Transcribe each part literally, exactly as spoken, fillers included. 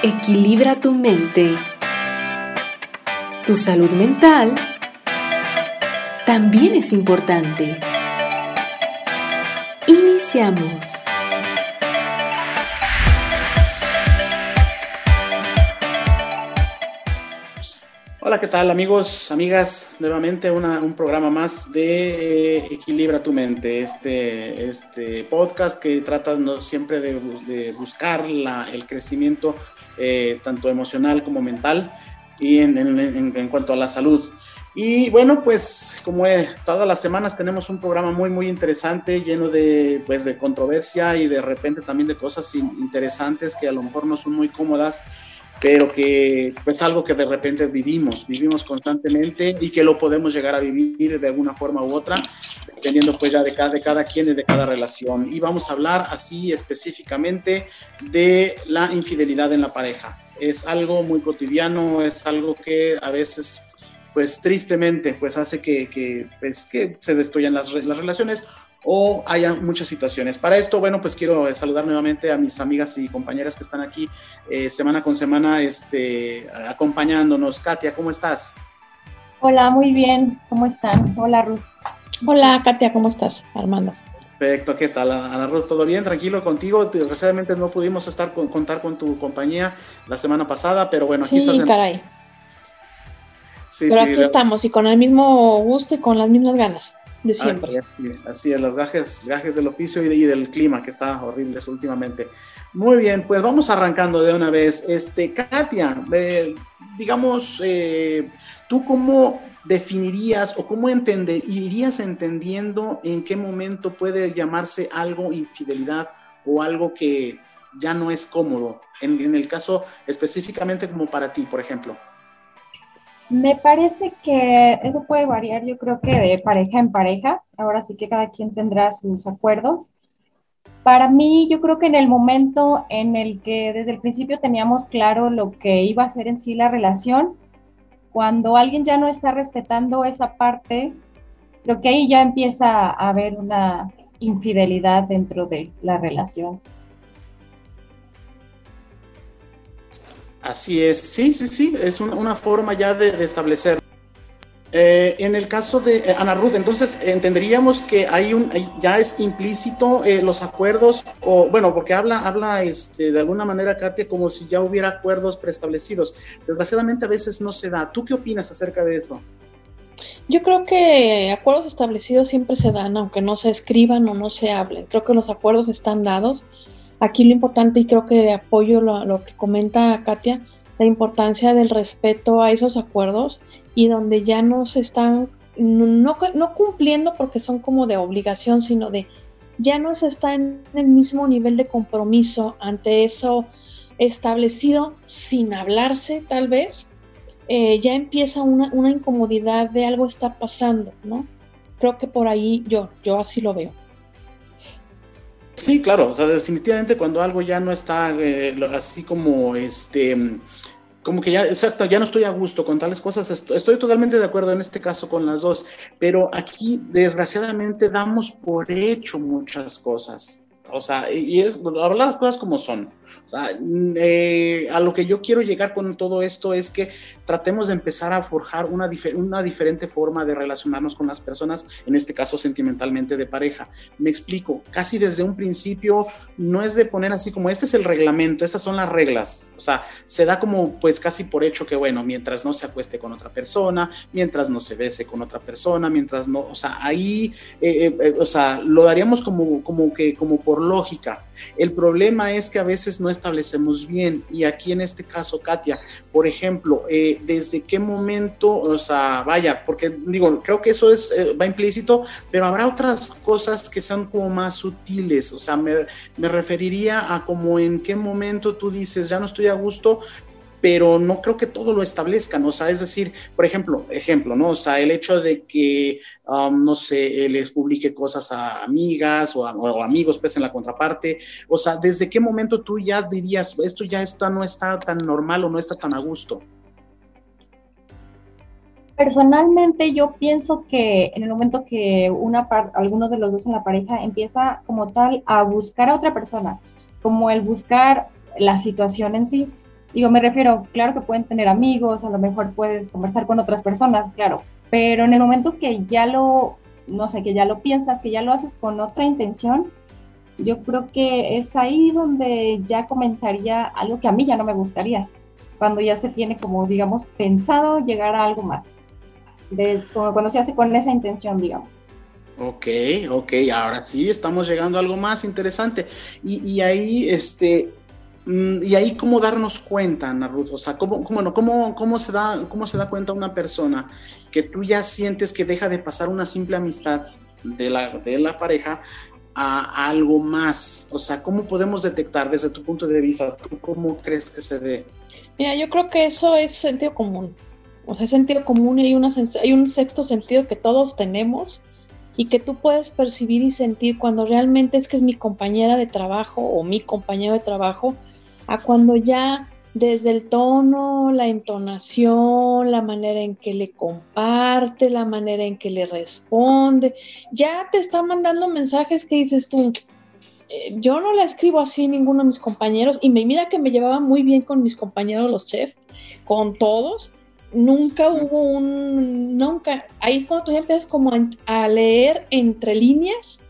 Equilibra tu mente. Tu salud mental también es importante. Iniciamos. Hola, ¿qué tal amigos, amigas? Nuevamente una, un programa más de eh, Equilibra tu mente, este, este podcast que trata no, siempre de, de buscar la, el crecimiento eh, tanto emocional como mental y en, en, en, en cuanto a la salud. Y bueno, pues como eh, todas las semanas tenemos un programa muy muy interesante, lleno de, pues, de controversia y de repente también de cosas in, interesantes que a lo mejor no son muy cómodas, pero que pues algo que de repente vivimos, vivimos constantemente y que lo podemos llegar a vivir de alguna forma u otra, dependiendo pues ya de cada, de cada quien y de cada relación. Y vamos a hablar así específicamente de la infidelidad en la pareja. Es algo muy cotidiano, es algo que a veces pues tristemente pues hace que, que, pues, que se destruyan las, las relaciones o haya muchas situaciones. Para esto, bueno, pues quiero saludar nuevamente a mis amigas y compañeras que están aquí eh, semana con semana este, acompañándonos. Katia, ¿cómo estás? Hola, muy bien, ¿cómo están? Hola, Ruth. Hola, Katia, ¿cómo estás? Armando. Perfecto, ¿qué tal, Ana Ruth? ¿Todo bien? Tranquilo contigo. Desgraciadamente no pudimos estar con, contar con tu compañía la semana pasada, pero bueno, aquí sí, estás. Sí, en... caray. Sí, pero sí, aquí estamos y con el mismo gusto y con las mismas ganas de siempre. Así, así es, los gajes, gajes del oficio y, de, y del clima, que está horribles últimamente. Muy bien, pues vamos arrancando de una vez. Este, Katia, eh, digamos, eh, ¿tú cómo definirías o cómo entender, irías entendiendo en qué momento puede llamarse algo infidelidad o algo que ya no es cómodo? En, en el caso específicamente como para ti, por ejemplo. Me parece que eso puede variar, yo creo que de pareja en pareja. Ahora sí que cada quien tendrá sus acuerdos. Para mí, yo creo que en el momento en el que desde el principio teníamos claro lo que iba a ser en sí la relación, cuando alguien ya no está respetando esa parte, creo que ahí ya empieza a haber una infidelidad dentro de la relación. Así es, sí, sí, sí, es una, una forma ya de, de establecer. Eh, en el caso de eh, Ana Ruth, entonces entenderíamos que hay un, ya es implícito eh, los acuerdos, o bueno, porque habla, habla este, de alguna manera, Katia, como si ya hubiera acuerdos preestablecidos. Desgraciadamente a veces no se da. ¿Tú qué opinas acerca de eso? Yo creo que acuerdos establecidos siempre se dan, aunque no se escriban o no se hablen. Creo que los acuerdos están dados. Aquí lo importante, y creo que apoyo lo, lo que comenta Katia, la importancia del respeto a esos acuerdos y donde ya no se están, no, no cumpliendo porque son como de obligación, sino de ya no se está en el mismo nivel de compromiso ante eso establecido sin hablarse tal vez, eh, ya empieza una, una incomodidad de algo está pasando, ¿no? Creo que por ahí yo, yo así lo veo. Sí, claro, o sea, definitivamente cuando algo ya no está eh, así como este, como que ya, exacto, ya no estoy a gusto con tales cosas, estoy, estoy totalmente de acuerdo en este caso con las dos, pero aquí desgraciadamente damos por hecho muchas cosas, o sea, y es hablar las cosas como son. O sea, eh, a lo que yo quiero llegar con todo esto es que tratemos de empezar a forjar una, difer- una diferente forma de relacionarnos con las personas, en este caso sentimentalmente de pareja. Me explico, casi desde un principio no es de poner así como este es el reglamento, estas son las reglas, o sea, se da como pues casi por hecho que bueno, mientras no se acueste con otra persona, mientras no se bese con otra persona, mientras no, o sea, ahí, eh, eh, o sea, lo daríamos como, como que, como por lógica. El problema es que a veces no establecemos bien, y aquí en este caso, Katia, por ejemplo, eh, ¿desde qué momento, o sea, vaya, porque digo, creo que eso es, eh, va implícito, pero habrá otras cosas que son como más sutiles, o sea, me, me referiría a como en qué momento tú dices, ya no estoy a gusto, pero no creo que todo lo establezcan, o sea, es decir, por ejemplo, ejemplo, ¿no? O sea, el hecho de que, um, no sé, les publique cosas a amigas o, a, o amigos, pues, en la contraparte, o sea, ¿desde qué momento tú ya dirías, esto ya está, no está tan normal o no está tan a gusto? Personalmente yo pienso que en el momento que una par- alguno de los dos en la pareja empieza como tal a buscar a otra persona, como el buscar la situación en sí, Digo, me refiero, claro que pueden tener amigos, a lo mejor puedes conversar con otras personas, claro, pero en el momento que ya lo, no sé, que ya lo piensas, que ya lo haces con otra intención, yo creo que es ahí donde ya comenzaría algo que a mí ya no me gustaría, cuando ya se tiene como, digamos, pensado llegar a algo más, de, como cuando se hace con esa intención, digamos. Ok, ok, ahora sí estamos llegando a algo más interesante. Y, y ahí, este, mm, y ahí cómo darnos cuenta, Ana Ruth, o sea, cómo, cómo, no, cómo, cómo se da, cómo se da cuenta una persona que tú ya sientes que deja de pasar una simple amistad de la, de la pareja a, a algo más. O sea, ¿cómo podemos detectar desde tu punto de vista? ¿Tú cómo crees que se dé? Mira, yo creo que eso es sentido común. O sea, es sentido común y hay, una, hay un sexto sentido que todos tenemos y que tú puedes percibir y sentir cuando realmente es que es mi compañera de trabajo o mi compañero de trabajo, a cuando ya desde el tono, la entonación, la manera en que le comparte, la manera en que le responde, ya te está mandando mensajes que dices tú, eh, yo no la escribo así ninguno de mis compañeros, y me mira que me llevaba muy bien con mis compañeros los chefs, con todos. Nunca hubo un, nunca, ahí es cuando tú ya empiezas como a, a leer entre líneas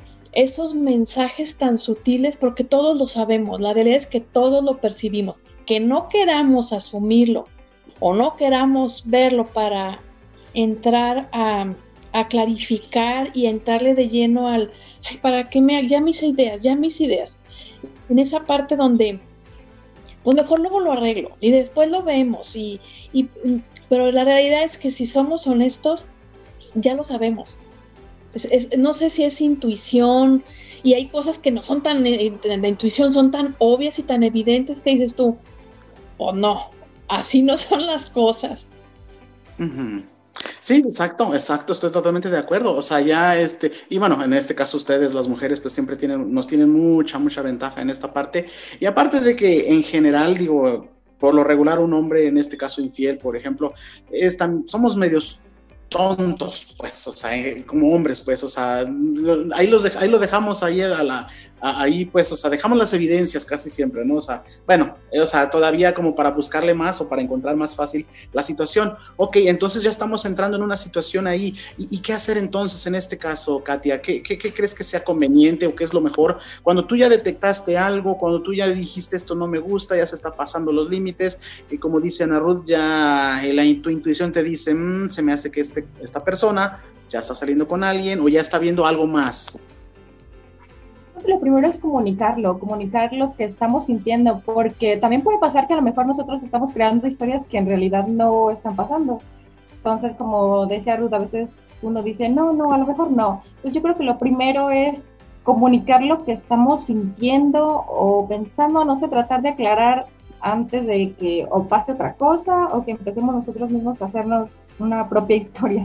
esos mensajes tan sutiles, porque todos lo sabemos, la realidad es que todos lo percibimos, que no queramos asumirlo o no queramos verlo para entrar a, a clarificar y entrarle de lleno al, ay, ¿para qué me, ya mis ideas, ya mis ideas, en esa parte donde pues mejor luego lo arreglo y después lo vemos, y, y, pero la realidad es que si somos honestos, ya lo sabemos. Es, es, no sé si es intuición, y hay cosas que no son tan, de intuición, son tan obvias y tan evidentes que dices tú, o oh, no, así no son las cosas. Uh-huh. Sí, exacto, exacto, estoy totalmente de acuerdo. O sea, ya este, y bueno, en este caso ustedes, las mujeres, pues siempre tienen, nos tienen mucha, mucha ventaja en esta parte. Y aparte de que en general, digo, por lo regular un hombre, en este caso infiel, por ejemplo, es tan, somos medios tontos, pues, o sea, como hombres, pues, o sea, ahí, los de, ahí lo dejamos ahí a la... ahí pues, o sea, dejamos las evidencias casi siempre, ¿no? O sea, bueno, o sea, todavía como para buscarle más o para encontrar más fácil la situación. Ok, entonces ya estamos entrando en una situación ahí. ¿Y, y qué hacer entonces en este caso, Katia? ¿Qué, qué, ¿Qué crees que sea conveniente o qué es lo mejor? Cuando tú ya detectaste algo, cuando tú ya dijiste esto no me gusta, ya se está pasando los límites, y como dice Ana Ruth, ya la, tu intuición te dice, mmm, se me hace que este, esta persona ya está saliendo con alguien o ya está viendo algo más. Lo primero es comunicarlo, comunicar lo que estamos sintiendo, porque también puede pasar que a lo mejor nosotros estamos creando historias que en realidad no están pasando. Entonces, como decía Ruth, a veces uno dice, no, no, a lo mejor no. Entonces yo creo que lo primero es comunicar lo que estamos sintiendo o pensando, no sé, tratar de aclarar antes de que o pase otra cosa o que empecemos nosotros mismos a hacernos una propia historia.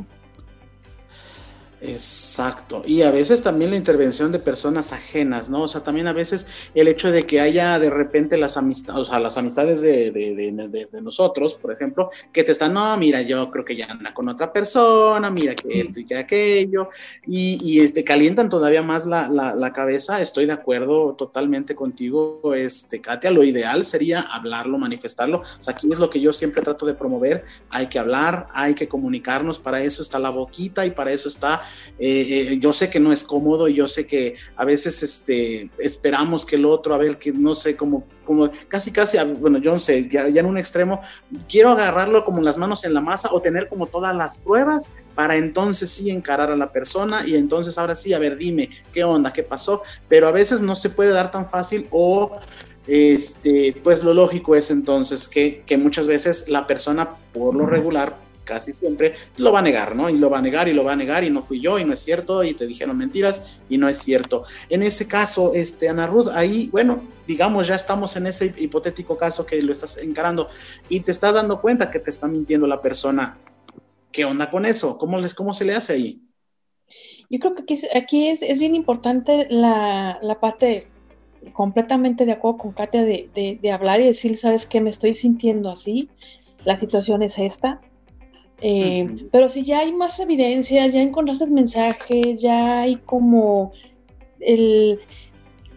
Exacto, y a veces también la intervención de personas ajenas, ¿no? O sea, también a veces el hecho de que haya de repente las amistades, o sea, las amistades de, de, de, de, de nosotros, por ejemplo, que te están, no, mira, yo creo que ya anda con otra persona, mira que esto y que aquello, y, y este, calientan todavía más la, la, la cabeza. Estoy de acuerdo totalmente contigo, este, Katia, lo ideal sería hablarlo, manifestarlo. O sea, aquí es lo que yo siempre trato de promover, hay que hablar, hay que comunicarnos, para eso está la boquita y para eso está. Eh, eh, yo sé que no es cómodo y yo sé que a veces este, esperamos que el otro, a ver, que no sé, como, como casi casi, bueno, yo no sé, ya, ya en un extremo, quiero agarrarlo como las manos en la masa o tener como todas las pruebas para entonces sí encarar a la persona y entonces ahora sí, a ver, dime, ¿qué onda? ¿Qué pasó? Pero a veces no se puede dar tan fácil o... Este, pues lo lógico es entonces que, que muchas veces la persona por lo regular casi siempre lo va a negar, ¿no? Y lo va a negar y lo va a negar y no fui yo y no es cierto y te dijeron mentiras y no es cierto. En ese caso, este, Ana Ruth, ahí, bueno, digamos ya estamos en ese hipotético caso que lo estás encarando y te estás dando cuenta que te está mintiendo la persona. ¿Qué onda con eso? ¿Cómo, les, cómo se le hace ahí? Yo creo que aquí, aquí es, es bien importante la, la parte, completamente de acuerdo con Katia, de, de, de hablar y decir, ¿sabes qué? Me estoy sintiendo así, la situación es esta. Eh, uh-huh. Pero si ya hay más evidencia, ya encontraste mensajes, ya hay como el,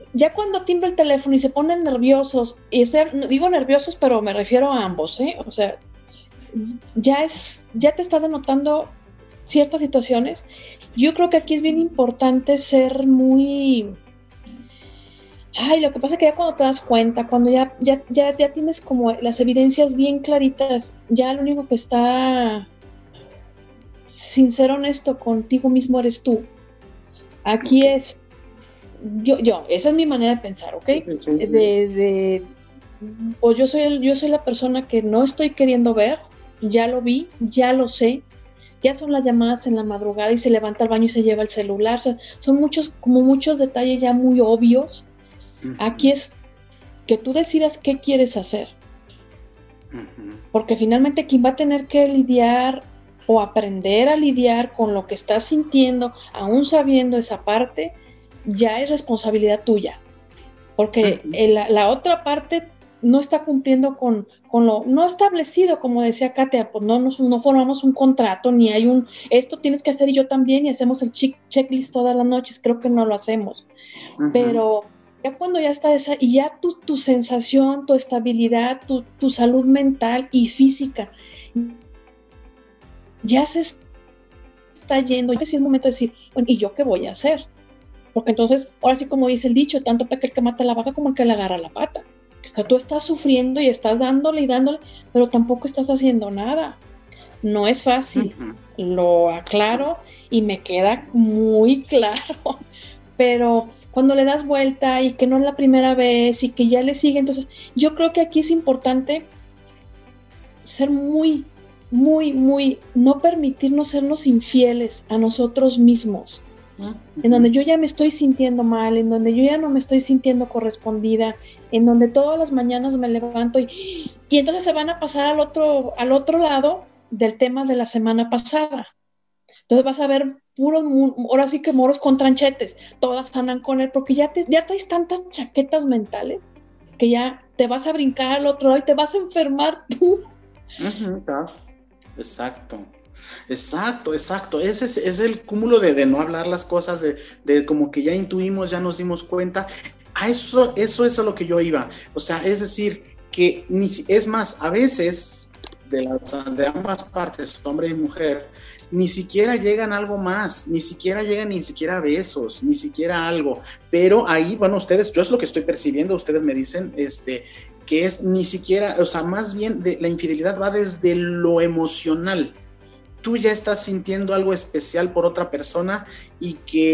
ya cuando timbra el teléfono y se ponen nerviosos, y estoy, digo nerviosos, pero me refiero a ambos, ¿eh? O sea, ya es, ya te estás denotando ciertas situaciones. Yo creo que aquí es bien importante ser muy... Ay, lo que pasa es que ya cuando te das cuenta, cuando ya, ya, ya, ya tienes como las evidencias bien claritas, ya lo único que está sin ser honesto contigo mismo eres tú. Aquí okay. es, yo, yo, esa es mi manera de pensar, ¿ok? Sí, sí, sí. De, de, pues yo soy, el, yo soy la persona que no estoy queriendo ver, ya lo vi, ya lo sé, ya son las llamadas en la madrugada y se levanta al baño y se lleva el celular, o sea, son muchos, como muchos detalles ya muy obvios. Uh-huh. Aquí es que tú decidas qué quieres hacer, uh-huh. porque finalmente quien va a tener que lidiar o aprender a lidiar con lo que estás sintiendo, aún sabiendo esa parte, ya es responsabilidad tuya, porque uh-huh. el, la otra parte no está cumpliendo con, con lo no establecido, como decía Katia, pues no, nos, no formamos un contrato, ni hay un, esto tienes que hacer y yo también, y hacemos el check, checklist todas las noches, creo que no lo hacemos, uh-huh. pero ya cuando ya está esa, y ya tu, tu sensación, tu estabilidad, tu, tu salud mental y física, ya se está yendo, y es el momento de decir, bueno, ¿y yo qué voy a hacer? Porque entonces, ahora sí como dice el dicho, tanto peca el que mata la vaca como el que le agarra la pata. O sea, tú estás sufriendo y estás dándole y dándole, pero tampoco estás haciendo nada. No es fácil, uh-huh. lo aclaro y me queda muy claro, pero cuando le das vuelta y que no es la primera vez y que ya le sigue, entonces yo creo que aquí es importante ser muy, muy, muy, no permitirnos sernos infieles a nosotros mismos. Uh-huh. En donde yo ya me estoy sintiendo mal, en donde yo ya no me estoy sintiendo correspondida, en donde todas las mañanas me levanto y, y entonces se van a pasar al otro, al otro lado del tema de la semana pasada. Entonces vas a ver puros, ahora sí que moros con tranchetes, todas andan con él, porque ya, te, ya traes tantas chaquetas mentales que ya te vas a brincar al otro lado y te vas a enfermar tú. Uh-huh, claro. Exacto. Exacto, exacto. Ese es, es el cúmulo de, de no hablar las cosas, de, de como que ya intuimos, ya nos dimos cuenta. A eso, eso es a lo que yo iba. O sea, es decir, que ni, es más, a veces de, las, de ambas partes, hombre y mujer, ni siquiera llegan algo más, ni siquiera llegan ni siquiera besos, ni siquiera algo. Pero ahí, bueno, ustedes, yo es lo que estoy percibiendo, ustedes me dicen, este, que es ni siquiera, o sea, más bien de, la infidelidad va desde lo emocional. Tú ya estás sintiendo algo especial por otra persona y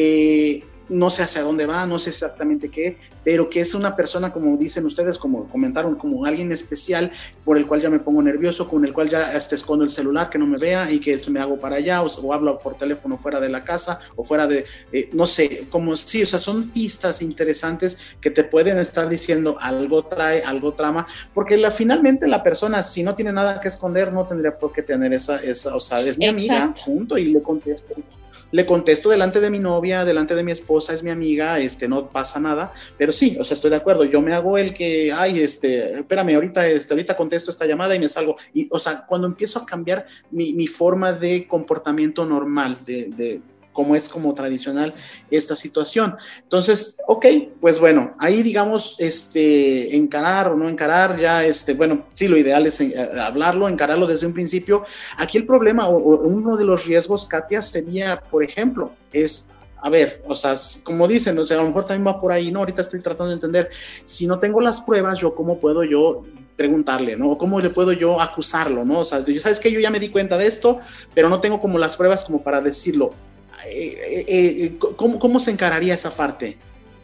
que no sé hacia dónde va, no sé exactamente qué, pero que es una persona, como dicen ustedes, como comentaron, como alguien especial por el cual ya me pongo nervioso, con el cual ya hasta escondo el celular, que no me vea y que se me hago para allá, o, o hablo por teléfono fuera de la casa, o fuera de, eh, no sé, como sí, o sea, son pistas interesantes que te pueden estar diciendo algo trae, algo trama, porque la, finalmente la persona, si no tiene nada que esconder, no tendría por qué tener esa, esa o sea, es mi Exacto. amiga, punto, y le contesto. Le contesto delante de mi novia, delante de mi esposa, es mi amiga, este, no pasa nada, pero sí, o sea, estoy de acuerdo, yo me hago el que, ay, este, espérame, ahorita, este, ahorita contesto esta llamada y me salgo, y, o sea, cuando empiezo a cambiar mi, mi forma de comportamiento normal, de, de como es como tradicional esta situación. Entonces, ok, pues bueno, ahí digamos, este, encarar o no encarar, ya, este, bueno, sí, lo ideal es eh, hablarlo, encararlo desde un principio. Aquí el problema, o, o uno de los riesgos, Katia, sería, por ejemplo, es, a ver, o sea, como dicen, o sea, a lo mejor también va por ahí, ¿no? Ahorita estoy tratando de entender, si no tengo las pruebas, yo, ¿cómo puedo yo preguntarle, ¿no? ¿Cómo le puedo yo acusarlo, ¿no? O sea, ¿sabes qué? Yo ya me di cuenta de esto, pero no tengo como las pruebas como para decirlo. Eh, eh, ¿cómo, ¿Cómo se encararía esa parte?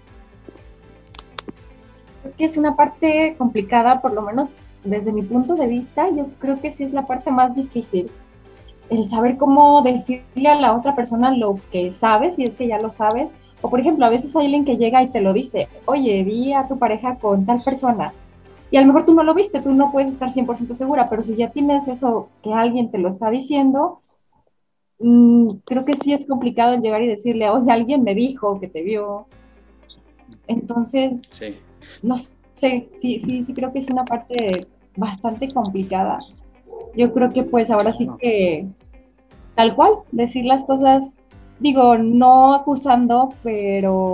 Creo que es una parte complicada, por lo menos desde mi punto de vista. Yo creo que sí es la parte más difícil, el saber cómo decirle a la otra persona lo que sabes, si es que ya lo sabes. O por ejemplo, a veces hay alguien que llega y te lo dice, oye, vi a tu pareja con tal persona, y a lo mejor tú no lo viste, tú no puedes estar cien por ciento segura, pero si ya tienes eso que alguien te lo está diciendo, creo que sí es complicado el llegar y decirle, oye, alguien me dijo que te vio. Entonces, sí. no sé, sí, sí, sí creo que es una parte bastante complicada. Yo creo que pues ahora sí que, tal cual, decir las cosas, digo, no acusando, pero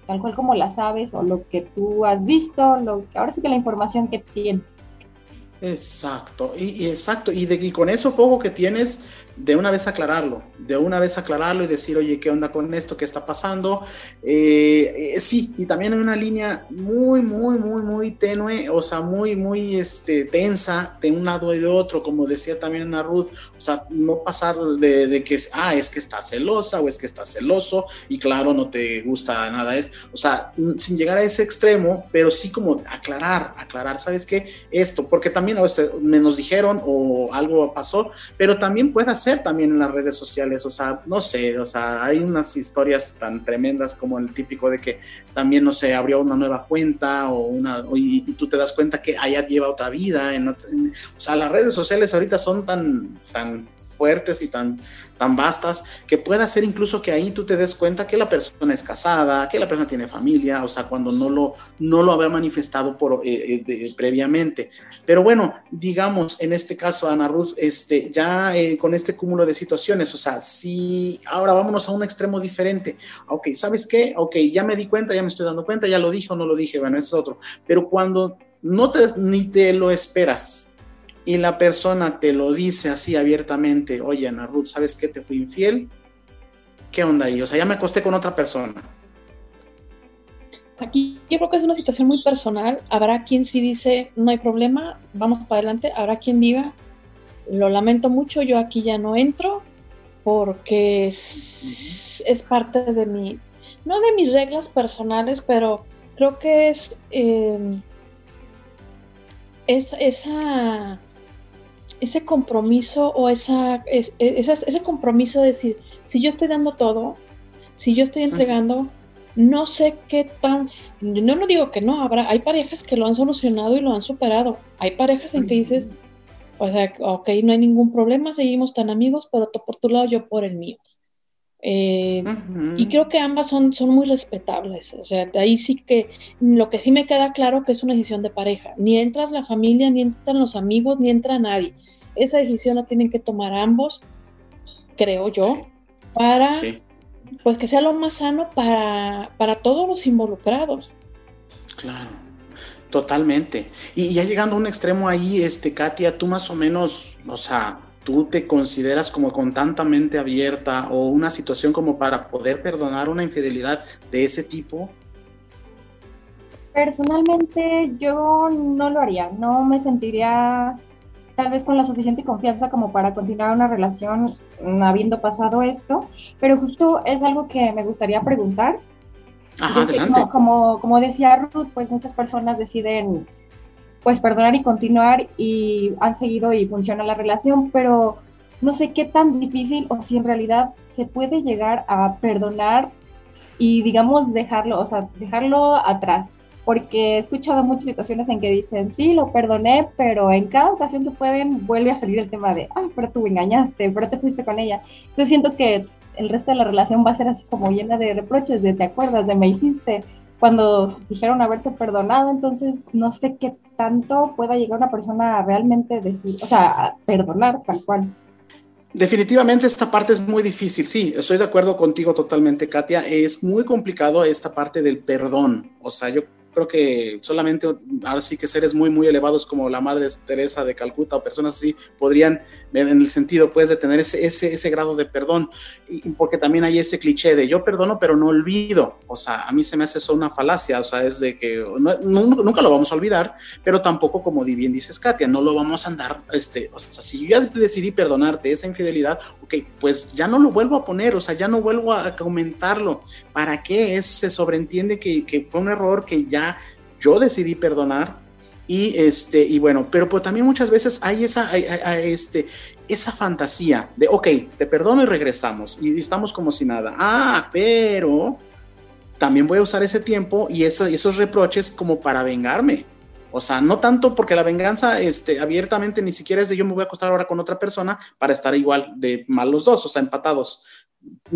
tal cual como la sabes o lo que tú has visto, lo que, ahora sí que la información que tienes. Exacto, y, y exacto, y, de, y con eso poco que tienes, de una vez aclararlo, de una vez aclararlo y decir, oye, ¿qué onda con esto? ¿Qué está pasando? Eh, eh, sí, y también hay una línea muy, muy, muy, muy tenue, o sea, muy, muy este, tensa de un lado y de otro, como decía también Ana Ruth, o sea, no pasar de, de que, ah, es que está celosa o es que está celoso y claro, no te gusta nada, es, o sea, sin llegar a ese extremo, pero sí como aclarar, aclarar, ¿sabes qué? Esto, porque también a veces me nos dijeron o algo pasó, pero también puede ser también en las redes sociales, o sea, no sé, o sea, hay unas historias tan tremendas como el típico de que también, no sé, abrió una nueva cuenta o una, y, y tú te das cuenta que allá lleva otra vida, en, en, o sea, las redes sociales ahorita son tan, tan fuertes y tan, tan vastas, que puede ser incluso que ahí tú te des cuenta que la persona es casada, que la persona tiene familia, o sea, cuando no lo, no lo había manifestado por, eh, de, previamente. Pero bueno, digamos, en este caso, Ana Ruth, este, ya eh, con este cúmulo de situaciones, o sea, si ahora vámonos a un extremo diferente, ok, ¿sabes qué? Ok, ya me di cuenta, ya me estoy dando cuenta, ya lo dije o no lo dije, bueno, eso es otro, pero cuando no te, ni te lo esperas, y la persona te lo dice así abiertamente, oye, Ana Ruth, ¿sabes qué? Te fui infiel. ¿Qué onda ahí? O sea, ya me acosté con otra persona. Aquí yo creo que es una situación muy personal. Habrá quien sí dice, no hay problema, vamos para adelante. Habrá quien diga, lo lamento mucho, yo aquí ya no entro porque es, es parte de mi, no de mis reglas personales, pero creo que es, eh, es esa... ese compromiso o esa, es, esa, ese compromiso de decir, si yo estoy dando todo, si yo estoy entregando, uh-huh. no sé qué tan, no, no digo que no, habrá, hay parejas que lo han solucionado y lo han superado, hay parejas en uh-huh. que dices, o sea, ok, no hay ningún problema, seguimos tan amigos, pero tú por tu lado, yo por el mío. Eh, uh-huh. Y creo que ambas son, son muy respetables, o sea, de ahí sí que, lo que sí me queda claro que es una decisión de pareja, ni entra la familia, ni entran los amigos, ni entra nadie, esa decisión la tienen que tomar ambos, creo yo, sí. para, sí. pues que sea lo más sano para, para todos los involucrados. Claro, totalmente, y ya llegando a un extremo ahí, este, Katia, tú más o menos, o sea, ¿tú te consideras como con tanta mente abierta o una situación como para poder perdonar una infidelidad de ese tipo? Personalmente yo no lo haría, no me sentiría tal vez con la suficiente confianza como para continuar una relación habiendo pasado esto, pero justo es algo que me gustaría preguntar. Ajá, adelante. Como, como, como decía Ruth, pues muchas personas deciden pues perdonar y continuar y han seguido y funciona la relación, pero no sé qué tan difícil o si en realidad se puede llegar a perdonar y digamos dejarlo, o sea, dejarlo atrás, porque he escuchado muchas situaciones en que dicen, sí, lo perdoné, pero en cada ocasión que pueden vuelve a salir el tema de, ay, pero tú me engañaste, pero te fuiste con ella. Entonces siento que el resto de la relación va a ser así como llena de reproches, de te acuerdas, de me hiciste, cuando dijeron haberse perdonado, entonces no sé qué tanto pueda llegar una persona a realmente decir, o sea, a perdonar tal cual. Definitivamente esta parte es muy difícil, sí, estoy de acuerdo contigo totalmente, Katia, es muy complicado esta parte del perdón, o sea, yo creo que solamente ahora sí que seres muy muy elevados como la Madre Teresa de Calcuta o personas así podrían en el sentido pues de tener ese, ese, ese grado de perdón, y porque también hay ese cliché de yo perdono pero no olvido, o sea, a mí se me hace eso una falacia, o sea, es de que no, no, nunca lo vamos a olvidar, pero tampoco, como bien dices, Katia, no lo vamos a andar, este, o sea, si yo ya decidí perdonarte esa infidelidad, ok, pues ya no lo vuelvo a poner, o sea, ya no vuelvo a comentarlo, ¿para qué? Es, se sobreentiende que, que fue un error que ya yo decidí perdonar y este y bueno, pero pues también muchas veces hay esa hay, hay, este esa fantasía de ok, te perdono y regresamos y estamos como si nada. Ah, pero también voy a usar ese tiempo y esa, esos reproches como para vengarme. O sea, no tanto porque la venganza este, abiertamente ni siquiera es de yo me voy a acostar ahora con otra persona para estar igual de mal los dos, o sea, empatados. No,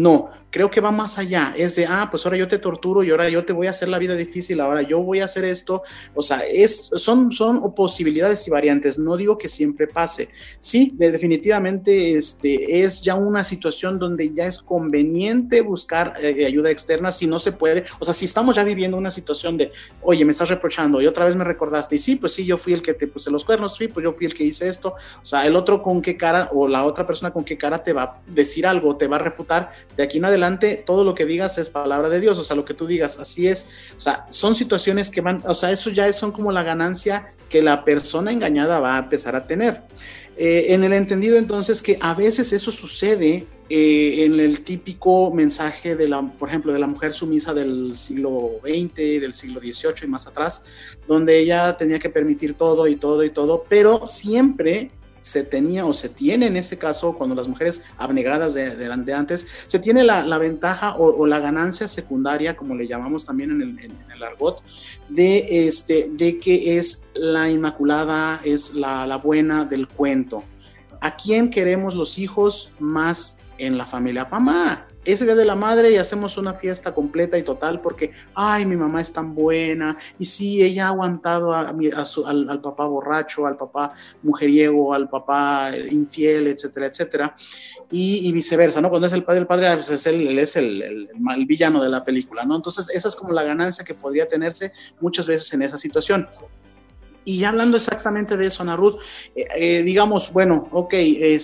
creo que va más allá, es de, ah, pues ahora yo te torturo y ahora yo te voy a hacer la vida difícil, ahora yo voy a hacer esto, o sea, es, son, son posibilidades y variantes, no digo que siempre pase, sí, definitivamente este, es ya una situación donde ya es conveniente buscar eh, ayuda externa, si no se puede, o sea, si estamos ya viviendo una situación de, oye, me estás reprochando y otra vez me recordaste, y sí, pues sí, yo fui el que te puse los cuernos, sí, pues yo fui el que hice esto, o sea, el otro con qué cara, o la otra persona con qué cara te va a decir algo, te va a refutar, de aquí en adelante todo lo que digas es palabra de Dios, o sea, lo que tú digas, así es, o sea, son situaciones que van, o sea, eso ya son como la ganancia que la persona engañada va a empezar a tener. Eh, en el entendido entonces que a veces eso sucede eh, en el típico mensaje de la, por ejemplo, de la mujer sumisa del siglo veinte, del siglo dieciocho y más atrás, donde ella tenía que permitir todo y todo y todo, pero siempre se tenía o se tiene en este caso, cuando las mujeres abnegadas de, de, de antes, se tiene la, la ventaja o, o la ganancia secundaria, como le llamamos también en el, en, en el argot, de, este, de que es la inmaculada, es la, la buena del cuento. ¿A quién queremos los hijos más en la familia? Mamá. Ese día de la madre y hacemos una fiesta completa y total porque, ay, mi mamá es tan buena y sí, ella ha aguantado a, a su, al, al papá borracho, al papá mujeriego, al papá infiel, etcétera, etcétera, y, y viceversa, ¿no? Cuando es el padre, el padre pues es, el, él es el, el, el villano de la película, ¿no? Entonces esa es como la ganancia que podría tenerse muchas veces en esa situación. Y ya hablando exactamente de eso, Ana Ruth, eh, eh, digamos, bueno, ok,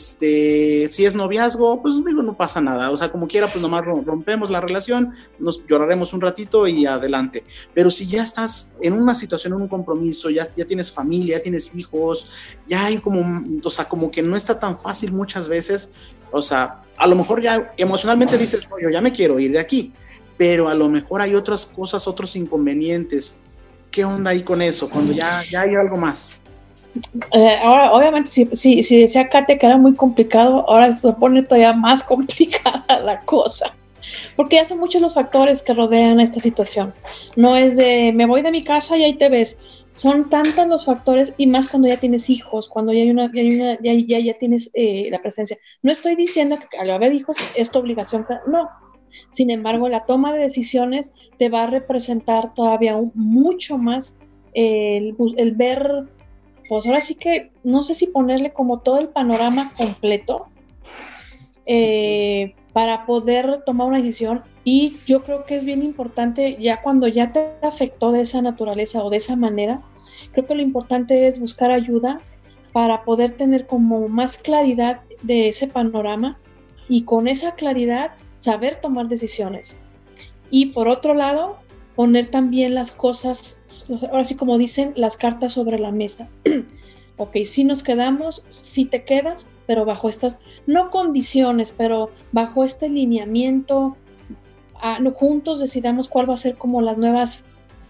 este, si es noviazgo, pues digo, no pasa nada, o sea, como quiera, pues nomás rompemos la relación, nos lloraremos un ratito y adelante. Pero si ya estás en una situación, en un compromiso, ya, ya tienes familia, ya tienes hijos, ya hay como, o sea, como que no está tan fácil muchas veces, o sea, a lo mejor ya emocionalmente dices, no, yo ya me quiero ir de aquí, pero a lo mejor hay otras cosas, otros inconvenientes. ¿Qué onda ahí con eso? Cuando ya, ya hay algo más. Eh, ahora, obviamente, si, si, si decía Katia que era muy complicado, ahora se pone todavía más complicada la cosa. Porque ya son muchos los factores que rodean esta situación. No es de, me voy de mi casa y ahí te ves. Son tantos los factores, y más cuando ya tienes hijos, cuando ya hay una, ya, hay una, ya, ya, ya tienes eh, la presencia. No estoy diciendo que al haber hijos es tu obligación, no. Sin embargo, la toma de decisiones te va a representar todavía un, mucho más eh, el, el ver, pues ahora sí que no sé si ponerle como todo el panorama completo eh, para poder tomar una decisión. Y yo creo que es bien importante, ya cuando ya te afectó de esa naturaleza o de esa manera, creo que lo importante es buscar ayuda para poder tener como más claridad de ese panorama y con esa claridad saber tomar decisiones. Y por otro lado, poner también las cosas, ahora sí como dicen, las cartas sobre la mesa. Ok, sí nos quedamos, sí te quedas, pero bajo estas, no condiciones, pero bajo este lineamiento, a, juntos decidamos cuál va a ser como las nuevas,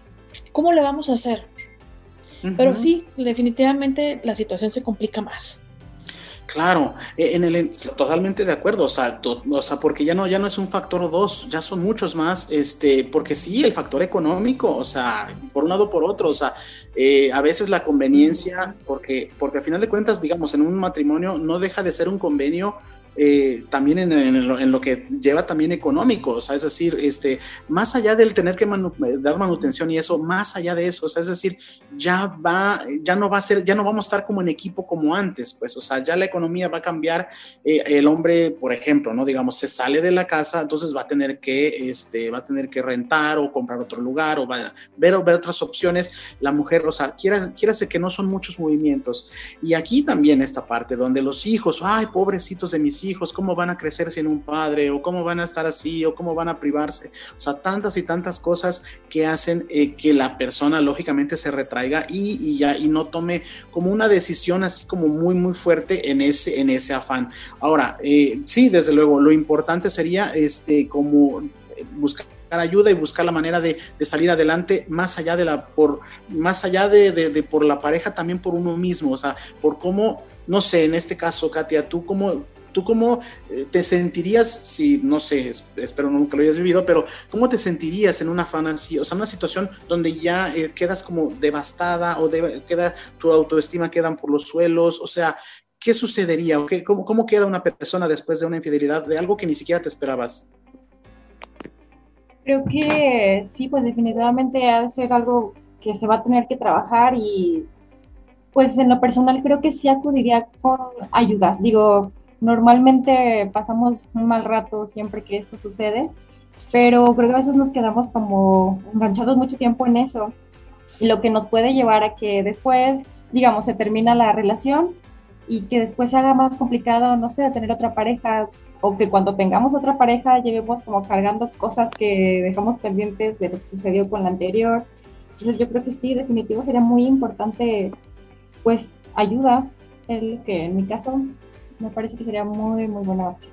cómo le vamos a hacer. Uh-huh. Pero sí, definitivamente la situación se complica más. Claro, en el, totalmente de acuerdo, o sea, to, o sea, porque ya no, ya no es un factor dos, ya son muchos más, este, porque sí, el factor económico, o sea, por un lado por otro, o sea, eh, a veces la conveniencia, porque, porque al final de cuentas, digamos, en un matrimonio no deja de ser un convenio. Eh, también en, en, lo, en lo que lleva también económico, o sea, es decir, este, más allá del tener que manu, dar manutención y eso, más allá de eso, o sea, es decir, ya va, ya no va a ser, ya no vamos a estar como en equipo como antes, pues, o sea, ya la economía va a cambiar, eh, el hombre, por ejemplo, ¿no? Digamos, se sale de la casa, entonces va a tener que, este, va a tener que rentar o comprar otro lugar o va a ver, ver otras opciones, la mujer, o sea, quiera, quiérase que no son muchos movimientos, y aquí también esta parte donde los hijos, ay, pobrecitos de mis hijos, hijos, cómo van a crecer sin un padre, o cómo van a estar así, o cómo van a privarse, o sea, tantas y tantas cosas que hacen eh, que la persona lógicamente se retraiga y, y ya, y no tome como una decisión así como muy, muy fuerte en ese, en ese afán. Ahora, eh, sí, desde luego, lo importante sería este, como buscar ayuda y buscar la manera de, de salir adelante más allá de la, por, más allá de, de, de por la pareja, también por uno mismo, o sea, por cómo, no sé, en este caso, Katia, tú cómo ¿Tú cómo te sentirías, si, no sé, espero nunca lo hayas vivido, pero cómo te sentirías en una afán así, o sea, una situación donde ya eh, quedas como devastada o de, queda, tu autoestima quedan por los suelos, o sea, ¿qué sucedería? ¿O qué, cómo, ¿Cómo queda una persona después de una infidelidad, de algo que ni siquiera te esperabas? Creo que sí, pues definitivamente ha de ser algo que se va a tener que trabajar y pues en lo personal creo que sí acudiría con ayuda. Digo, normalmente pasamos un mal rato siempre que esto sucede, pero creo que a veces nos quedamos como enganchados mucho tiempo en eso, lo que nos puede llevar a que después, digamos, se termina la relación y que después se haga más complicado, no sé, tener otra pareja, o que cuando tengamos otra pareja llevemos como cargando cosas que dejamos pendientes de lo que sucedió con la anterior. Entonces yo creo que sí, definitivo sería muy importante, pues, ayuda, es lo que en mi caso me parece que sería muy, muy buena opción.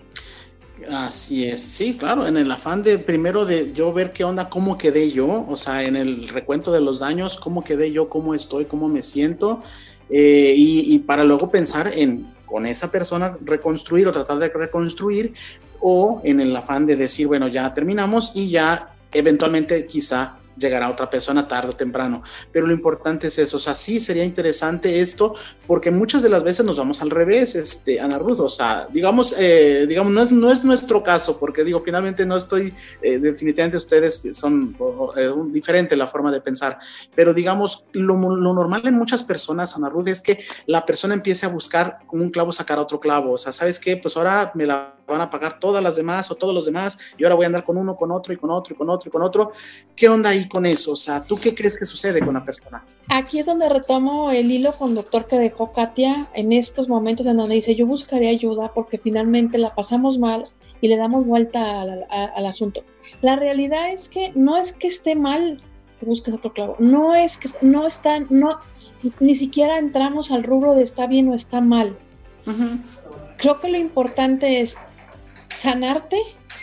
Así es, sí, claro, en el afán de primero de yo ver qué onda, cómo quedé yo, o sea, en el recuento de los daños, cómo quedé yo, cómo estoy, cómo me siento, eh, y, y para luego pensar en con esa persona reconstruir o tratar de reconstruir, o en el afán de decir, bueno, ya terminamos y ya eventualmente quizá llegará otra persona tarde o temprano, pero lo importante es eso, o sea, sí sería interesante esto, porque muchas de las veces nos vamos al revés, este, Ana Ruth, o sea, digamos, eh, digamos, no es, no es nuestro caso, porque digo, finalmente no estoy, eh, definitivamente ustedes son eh, diferente la forma de pensar, pero digamos, lo, lo normal en muchas personas, Ana Ruth, es que la persona empiece a buscar como un clavo sacar otro clavo, o sea, ¿sabes qué? Pues ahora me la van a pagar todas las demás o todos los demás, y ahora voy a andar con uno, con otro, y con otro, y con otro, y con otro. ¿Qué onda ahí con eso? O sea, ¿tú qué crees que sucede con la persona? Aquí es donde retomo el hilo conductor que dejó Katia en estos momentos en donde dice, yo buscaré ayuda porque finalmente la pasamos mal y le damos vuelta al, al, al asunto. La realidad es que no es que esté mal que busques otro clavo, no es que no está, no, ni siquiera entramos al rubro de está bien o está mal. Uh-huh. Creo que lo importante es sanarte,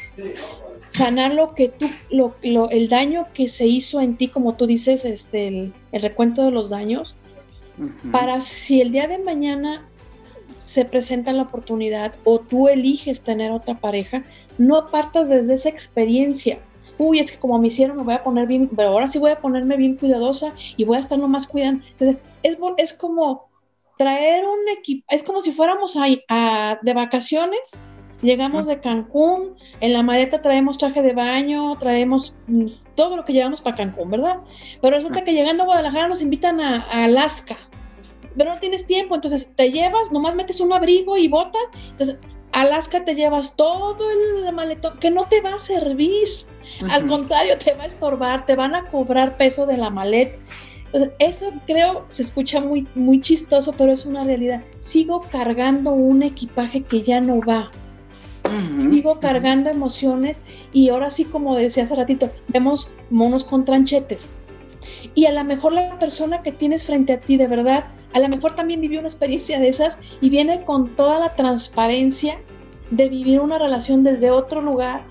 sanar lo que tú, lo, lo, el daño que se hizo en ti, como tú dices, este, el, el recuento de los daños, uh-huh. Para si el día de mañana se presenta la oportunidad o tú eliges tener otra pareja, no partas desde esa experiencia. Uy, es que como me hicieron me voy a poner bien, pero ahora sí voy a ponerme bien cuidadosa y voy a estar nomás cuidando. Entonces, es, es como traer un equipo, es como si fuéramos a, a, de vacaciones. Llegamos de Cancún, en la maleta traemos traje de baño, traemos todo lo que llevamos para Cancún, ¿verdad? Pero resulta que llegando a Guadalajara nos invitan a, a Alaska, pero no tienes tiempo, entonces te llevas, nomás metes un abrigo y botas, entonces a Alaska te llevas todo el maletón que no te va a servir, uh-huh. Al contrario, te va a estorbar, te van a cobrar peso de la maleta. Entonces, eso creo se escucha muy, muy chistoso, pero es una realidad. Sigo cargando un equipaje que ya no va. Uh-huh. Sigo cargando emociones y ahora sí, como decía hace ratito, vemos monos con tranchetes y a lo mejor la persona que tienes frente a ti de verdad, a lo mejor también vivió una experiencia de esas y viene con toda la transparencia de vivir una relación desde otro lugar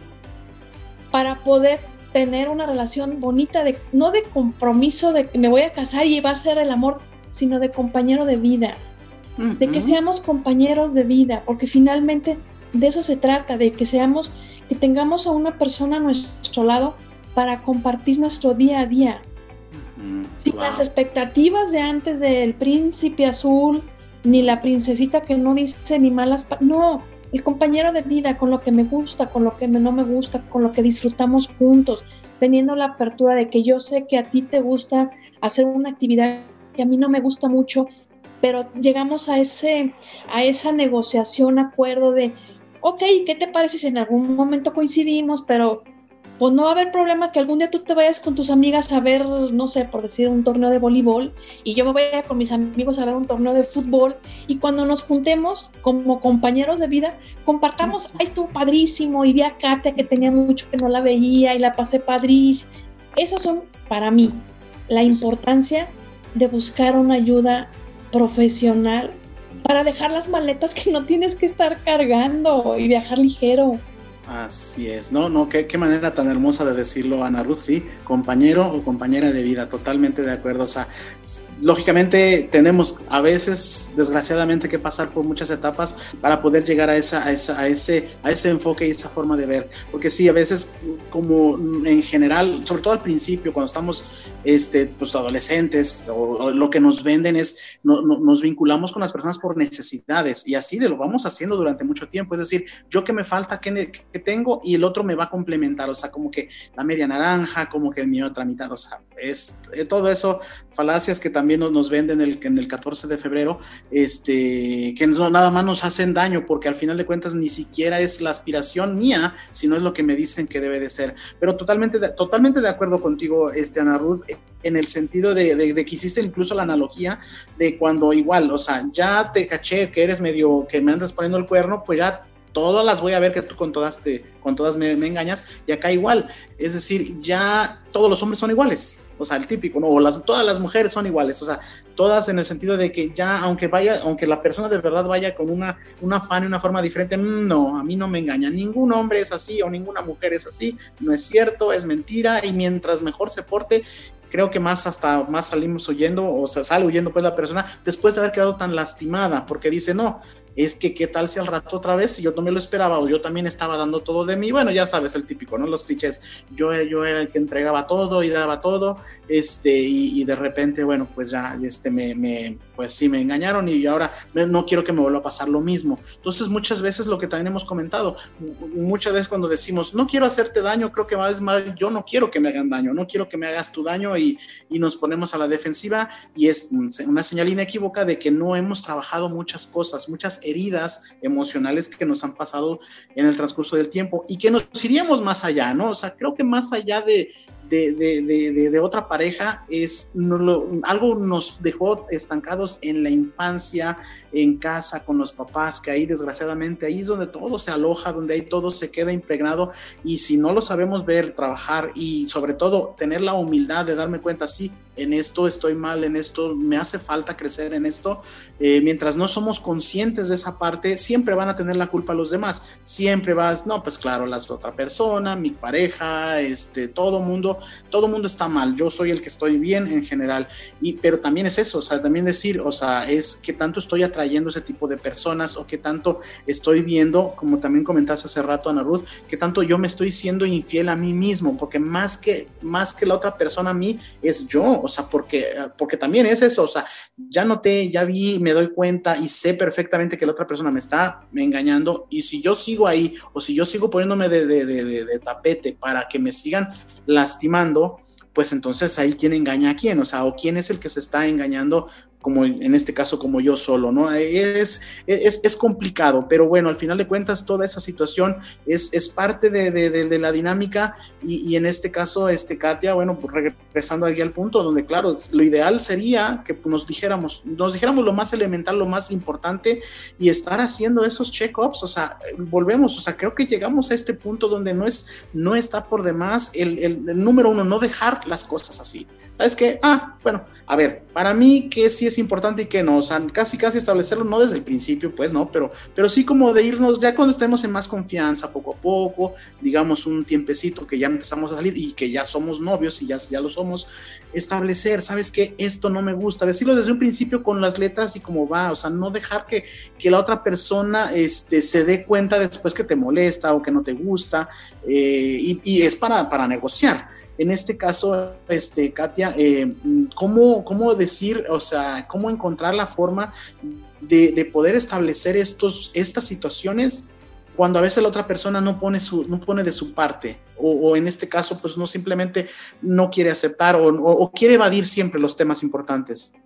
para poder tener una relación bonita, de, no de compromiso de me voy a casar y va a ser el amor, sino de compañero de vida, uh-huh. De que seamos compañeros de vida, porque finalmente de eso se trata, de que seamos, que tengamos a una persona a nuestro lado para compartir nuestro día a día. Mm, Sin wow. Las expectativas de antes del príncipe azul, ni la princesita que no dice ni malas, pa- no, el compañero de vida, con lo que me gusta, con lo que no me gusta, con lo que disfrutamos juntos, teniendo la apertura de que yo sé que a ti te gusta hacer una actividad que a mí no me gusta mucho, pero llegamos a ese, a esa negociación, acuerdo de ok, ¿qué te parece si en algún momento coincidimos? Pero pues no va a haber problema que algún día tú te vayas con tus amigas a ver, no sé, por decir, un torneo de voleibol y yo me vaya con mis amigos a ver un torneo de fútbol y cuando nos juntemos como compañeros de vida, compartamos, ay, estuvo padrísimo y vi a Katia que tenía mucho que no la veía y la pasé padrísimo. Esas son, para mí, la importancia de buscar una ayuda profesional para dejar las maletas que no tienes que estar cargando y viajar ligero. Así es, no, no, qué, qué manera tan hermosa de decirlo, Ana Ruth, sí, compañero o compañera de vida, totalmente de acuerdo, o sea, lógicamente tenemos a veces, desgraciadamente, que pasar por muchas etapas para poder llegar a esa, a esa, a ese, a ese enfoque y esa forma de ver, porque sí, a veces, como en general, sobre todo al principio, cuando estamos, este, pues, adolescentes, o, o lo que nos venden es, no, no, nos vinculamos con las personas por necesidades, y así de lo vamos haciendo durante mucho tiempo, es decir, yo que me falta, ¿qué, que tengo y el otro me va a complementar, o sea, como que la media naranja, como que mi otra mitad, o sea, es eh, todo eso, falacias que también nos, nos venden el, en el catorce de febrero, este, que no, nada más nos hacen daño, porque al final de cuentas ni siquiera es la aspiración mía, sino es lo que me dicen que debe de ser. Pero totalmente de, totalmente de acuerdo contigo, este, Ana Ruth, en el sentido de, de, de que hiciste incluso la analogía de cuando igual, o sea, ya te caché que eres medio, que me andas poniendo el cuerno, pues ya todas las voy a ver que tú con todas, te, con todas me, me engañas, y acá igual, es decir, ya todos los hombres son iguales, o sea, el típico, ¿no? O las, todas las mujeres son iguales, o sea, todas en el sentido de que ya, aunque vaya, aunque la persona de verdad vaya con una, un afán y una forma diferente, no, a mí no me engaña, ningún hombre es así, o ninguna mujer es así, no es cierto, es mentira, y mientras mejor se porte, creo que más hasta más salimos huyendo, o sea, sale huyendo pues la persona, después de haber quedado tan lastimada, porque dice, no, es que qué tal si al rato otra vez, si yo no me lo esperaba, o yo también estaba dando todo de mí, bueno, ya sabes, el típico, ¿no? Los clichés, yo, yo era el que entregaba todo y daba todo, este, y, y de repente, bueno, pues ya, este, me, me, pues sí, me engañaron y ahora no quiero que me vuelva a pasar lo mismo. Entonces, muchas veces lo que también hemos comentado, muchas veces cuando decimos, no quiero hacerte daño, creo que más, más yo no quiero que me hagan daño, no quiero que me hagas tu daño y, y nos ponemos a la defensiva y es una señal inequívoca de que no hemos trabajado muchas cosas, muchas heridas emocionales que nos han pasado en el transcurso del tiempo y que nos iríamos más allá, ¿no? O sea, creo que más allá de, de, de, de, de, de otra pareja es no, lo, algo nos dejó estancados en la infancia, en casa con los papás, que ahí desgraciadamente ahí es donde todo se aloja, donde ahí todo se queda impregnado y si no lo sabemos ver, trabajar y sobre todo tener la humildad de darme cuenta, sí, en esto estoy mal, en esto me hace falta crecer en esto, eh, mientras no somos conscientes de esa parte, siempre van a tener la culpa los demás, siempre vas, no, pues claro, la otra persona, mi pareja, este, todo mundo, todo mundo está mal, yo soy el que estoy bien en general, y, pero también es eso, o sea, también decir, o sea, es que tanto estoy atrayendo ese tipo de personas, o que tanto estoy viendo, como también comentaste hace rato, Ana Ruth, que tanto yo me estoy siendo infiel a mí mismo, porque más que, más que la otra persona a mí, es yo, o sea, porque, porque también es eso, o sea, ya noté, ya vi, me doy cuenta y sé perfectamente que la otra persona me está engañando y si yo sigo ahí o si yo sigo poniéndome de, de, de, de, de tapete para que me sigan lastimando, pues entonces ahí quién engaña a quién, o sea, o quién es el que se está engañando, como en este caso como yo solo, ¿no? Es, es, es complicado, pero bueno, al final de cuentas toda esa situación es, es parte de, de, de, de la dinámica y, y en este caso, este, Katia, bueno, pues regresando aquí al punto donde claro, lo ideal sería que nos dijéramos, nos dijéramos lo más elemental, lo más importante y estar haciendo esos check-ups, o sea, volvemos, o sea, creo que llegamos a este punto donde no, es, no está por demás el, el, el número uno, no dejar las cosas así. ¿Sabes qué? Ah, bueno, a ver, para mí que sí es importante y que no, o sea, casi casi establecerlo, no desde el principio, pues, ¿no? Pero, pero sí como de irnos, ya cuando estemos en más confianza, poco a poco, digamos un tiempecito que ya empezamos a salir y que ya somos novios y ya, ya lo somos, establecer, ¿sabes qué? Esto no me gusta, decirlo desde un principio con las letras y cómo va, o sea, no dejar que, que la otra persona este, se dé cuenta después que te molesta o que no te gusta, eh, y, y es para, para negociar. En este caso, este, Katia, eh, ¿cómo, ¿cómo decir, o sea, cómo encontrar la forma de, de poder establecer estos, estas situaciones cuando a veces la otra persona no pone, su, no pone de su parte? O, o en este caso, pues no simplemente no quiere aceptar o, o, o quiere evadir siempre los temas importantes.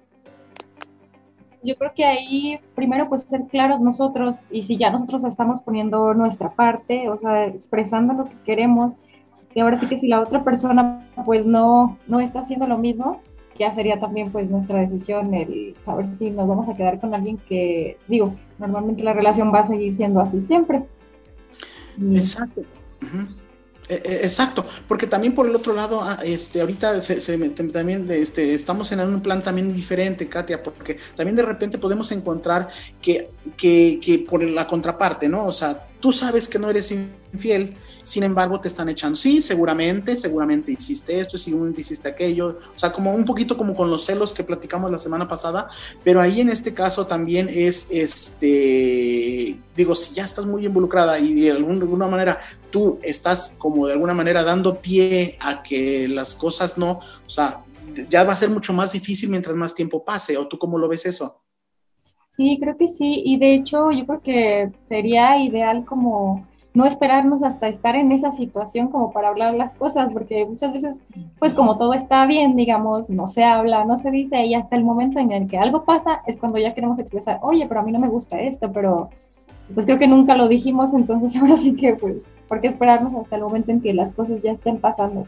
Yo creo que ahí primero pues ser claros nosotros y si ya nosotros estamos poniendo nuestra parte, o sea, expresando lo que queremos, y ahora sí que si la otra persona pues no, no está haciendo lo mismo, ya sería también pues nuestra decisión el saber si nos vamos a quedar con alguien que, digo, normalmente la relación va a seguir siendo así siempre. Y... Exacto. Uh-huh. Exacto, porque también por el otro lado, este, ahorita se, se, también este, estamos en un plan también diferente, Katia, porque también de repente podemos encontrar que, que, que por la contraparte, ¿no? O sea, tú sabes que no eres infiel, sin embargo te están echando, sí, seguramente, seguramente hiciste esto, seguramente hiciste aquello, o sea, como un poquito como con los celos que platicamos la semana pasada, pero ahí en este caso también es, este, digo, si ya estás muy involucrada y de alguna, de alguna manera tú estás como de alguna manera dando pie a que las cosas no, o sea, ya va a ser mucho más difícil mientras más tiempo pase, ¿o tú cómo lo ves eso? Sí, creo que sí, y de hecho yo creo que sería ideal como no esperarnos hasta estar en esa situación como para hablar las cosas, porque muchas veces, pues como todo está bien, digamos, no se habla, no se dice, y hasta el momento en el que algo pasa es cuando ya queremos expresar, oye, pero a mí no me gusta esto, pero pues creo que nunca lo dijimos, entonces ahora sí que, pues, ¿por qué esperarnos hasta el momento en que las cosas ya estén pasando?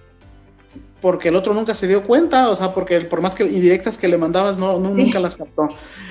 Porque el otro nunca se dio cuenta, o sea, porque por más que indirectas que le mandabas, no, no sí. nunca las captó.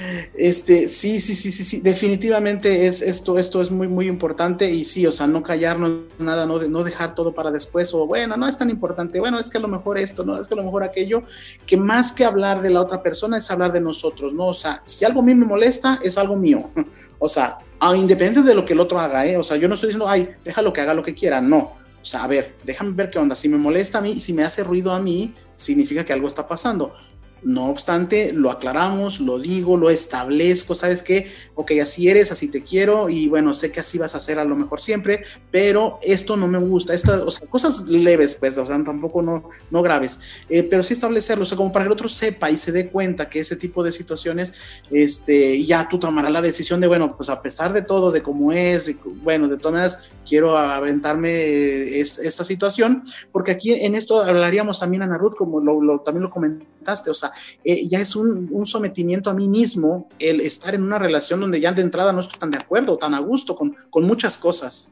Este, sí, sí, sí, sí, sí, definitivamente es esto, esto es muy, muy importante, y sí, o sea, no callarnos nada, no, no dejar todo para después, o bueno, no es tan importante, bueno, es que a lo mejor esto, no, es que a lo mejor aquello, que más que hablar de la otra persona es hablar de nosotros, ¿no? O sea, si algo a mí me molesta, es algo mío, o sea, independiente de lo que el otro haga, ¿eh? O sea, yo no estoy diciendo, ay, déjalo que haga lo que quiera, no. O sea, a ver, déjame ver qué onda. Si me molesta a mí, si me hace ruido a mí, significa que algo está pasando. No obstante, lo aclaramos, lo digo, lo establezco, ¿sabes qué? Ok, así eres, así te quiero, y bueno, sé que así vas a hacer a lo mejor siempre, pero esto no me gusta, esta, o sea, cosas leves, pues, o sea, tampoco no, no graves, eh, pero sí establecerlo, o sea, como para que el otro sepa y se dé cuenta que ese tipo de situaciones, este, ya tú tomarás la decisión de, bueno, pues a pesar de todo, de cómo es, de, bueno, de todas maneras, quiero aventarme es, esta situación, porque aquí en esto hablaríamos también, Ana Ruth, como lo, lo, también lo comentaste, o sea, Eh, ya es un, un sometimiento a mí mismo el estar en una relación donde ya de entrada no estoy tan de acuerdo, tan a gusto con, con muchas cosas.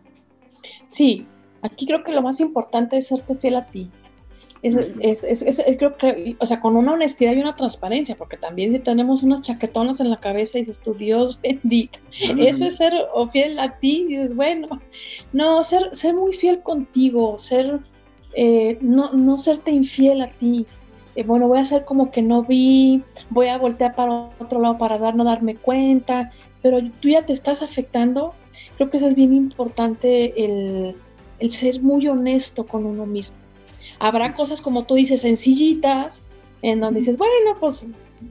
Sí, aquí creo que lo más importante es serte fiel a ti. Es, uh-huh. es, es, es, es creo que, o sea, con una honestidad y una transparencia, porque también si tenemos unas chaquetonas en la cabeza y dices tú, Dios bendito, uh-huh. eso es ser o fiel a ti, y dices, bueno, no, ser, ser muy fiel contigo, ser, eh, no, no serte infiel a ti. Bueno, voy a hacer como que no vi, voy a voltear para otro lado para dar, no darme cuenta, pero tú ya te estás afectando. Creo que eso es bien importante, el, el ser muy honesto con uno mismo. Habrá cosas, como tú dices, sencillitas, en donde dices, bueno, pues,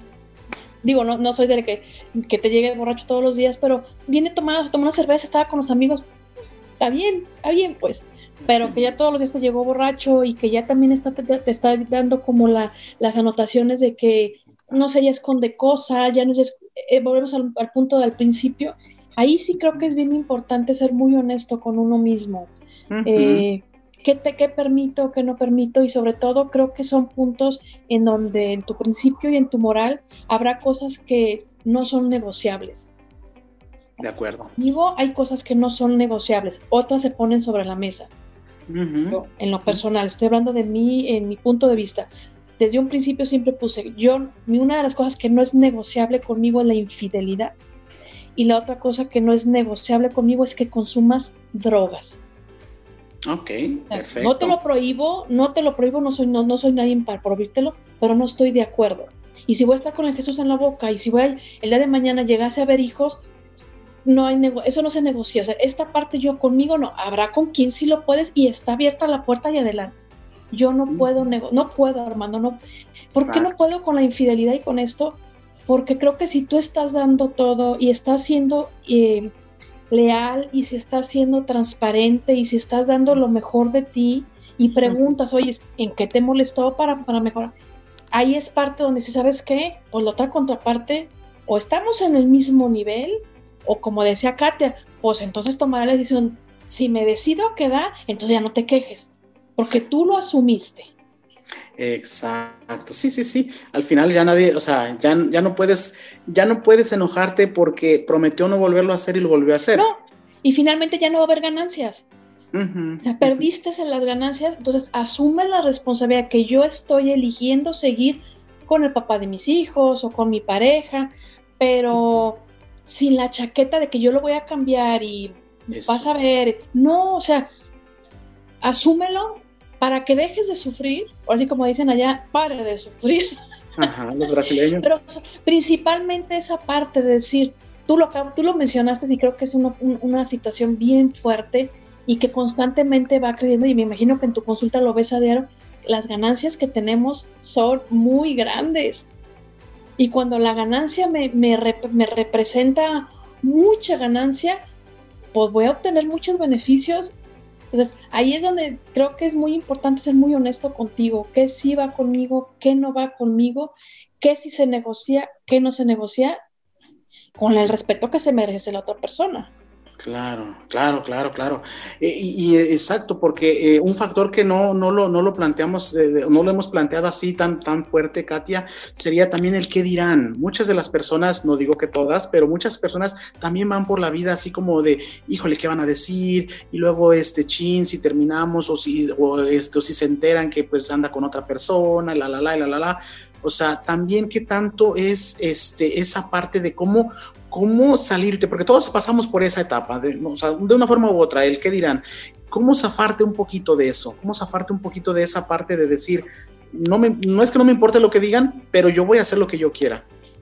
digo, no, no soy de que, que te llegue borracho todos los días, pero viene tomado, tomó una cerveza, estaba con los amigos, está bien, está bien, pues. Pero sí. Que ya todos los días te llegó borracho y que ya también está, te, te está dando como la, las anotaciones de que, no sé, ya esconde cosas, ya no es, eh, volvemos al, al punto del principio. Ahí sí creo que es bien importante ser muy honesto con uno mismo. Uh-huh. Eh, ¿qué, te, ¿Qué permito, qué no permito? Y sobre todo creo que son puntos en donde en tu principio y en tu moral habrá cosas que no son negociables. De acuerdo. Conmigo hay cosas que no son negociables, otras se ponen sobre la mesa. Uh-huh. Yo, en lo personal, estoy hablando de mí, en mi punto de vista. Desde un principio siempre puse, yo, una de las cosas que no es negociable conmigo es la infidelidad, y la otra cosa que no es negociable conmigo es que consumas drogas. Ok, o sea, perfecto. No te lo prohíbo, no te lo prohíbo, no soy, no, no soy nadie para prohibírtelo, pero no estoy de acuerdo. Y si voy a estar con el Jesús en la boca, y si voy a, el día de mañana llegase a ver hijos, no hay nego- eso no se negocia, o sea, esta parte yo conmigo no, habrá con quien sí lo puedes y está abierta la puerta y adelante. Yo no puedo, nego- no puedo, Armando, no. ¿Por Exacto. qué no puedo con la infidelidad y con esto? Porque creo que si tú estás dando todo y estás siendo eh, leal y si estás siendo transparente y si estás dando lo mejor de ti y preguntas, oye, ¿en qué te molestó para, para mejorar? Ahí es parte donde si sabes qué, pues la otra contraparte, o estamos en el mismo nivel, o como decía Katia, pues entonces tomará la decisión, si me decido quedar, entonces ya no te quejes, porque tú lo asumiste. Exacto, sí, sí, sí, al final ya nadie, o sea, ya, ya no puedes, ya no puedes enojarte porque prometió no volverlo a hacer y lo volvió a hacer. No, y finalmente ya no va a haber ganancias. Uh-huh, o sea, perdiste uh-huh. en las ganancias, entonces asume la responsabilidad que yo estoy eligiendo seguir con el papá de mis hijos o con mi pareja, pero sin la chaqueta de que yo lo voy a cambiar y Eso. vas a ver, no, o sea, asúmelo para que dejes de sufrir, o así como dicen allá, pare de sufrir. Ajá, los brasileños. Pero o sea, principalmente esa parte de decir, tú lo, tú lo mencionaste y creo que es una, una situación bien fuerte y que constantemente va creciendo, y me imagino que en tu consulta lo ves a diario, las ganancias que tenemos son muy grandes. Y cuando la ganancia me, me, rep- me representa mucha ganancia, pues voy a obtener muchos beneficios. Entonces, ahí es donde creo que es muy importante ser muy honesto contigo. ¿Qué sí va conmigo? ¿Qué no va conmigo? ¿Qué sí se negocia? ¿Qué no se negocia? Con el respeto que se merece la otra persona. Claro, claro, claro, claro. Eh, y, y exacto, porque eh, un factor que no, no, lo, no lo planteamos, eh, no lo hemos planteado así tan, tan fuerte, Katia, sería también el qué dirán. Muchas de las personas, no digo que todas, pero muchas personas también van por la vida así como de, híjole, ¿qué van a decir? Y luego, este, chin, si terminamos o si, o, este, o si se enteran que pues anda con otra persona, la, la, la, la, la, la. O sea, también qué tanto es este, esa parte de cómo cómo salirte, porque todos pasamos por esa etapa, de, o sea, de una forma u otra, el qué dirán, cómo zafarte un poquito de eso, cómo zafarte un poquito de esa parte de decir, no, me, no es que no me importe lo que digan, pero yo voy a hacer lo que yo quiera.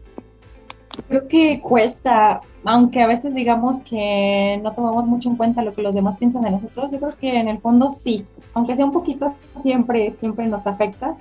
Creo que cuesta, aunque a veces digamos que no tomamos mucho en cuenta lo que los demás piensan de nosotros, yo creo que en el fondo sí, aunque sea un poquito, siempre, siempre nos afecta,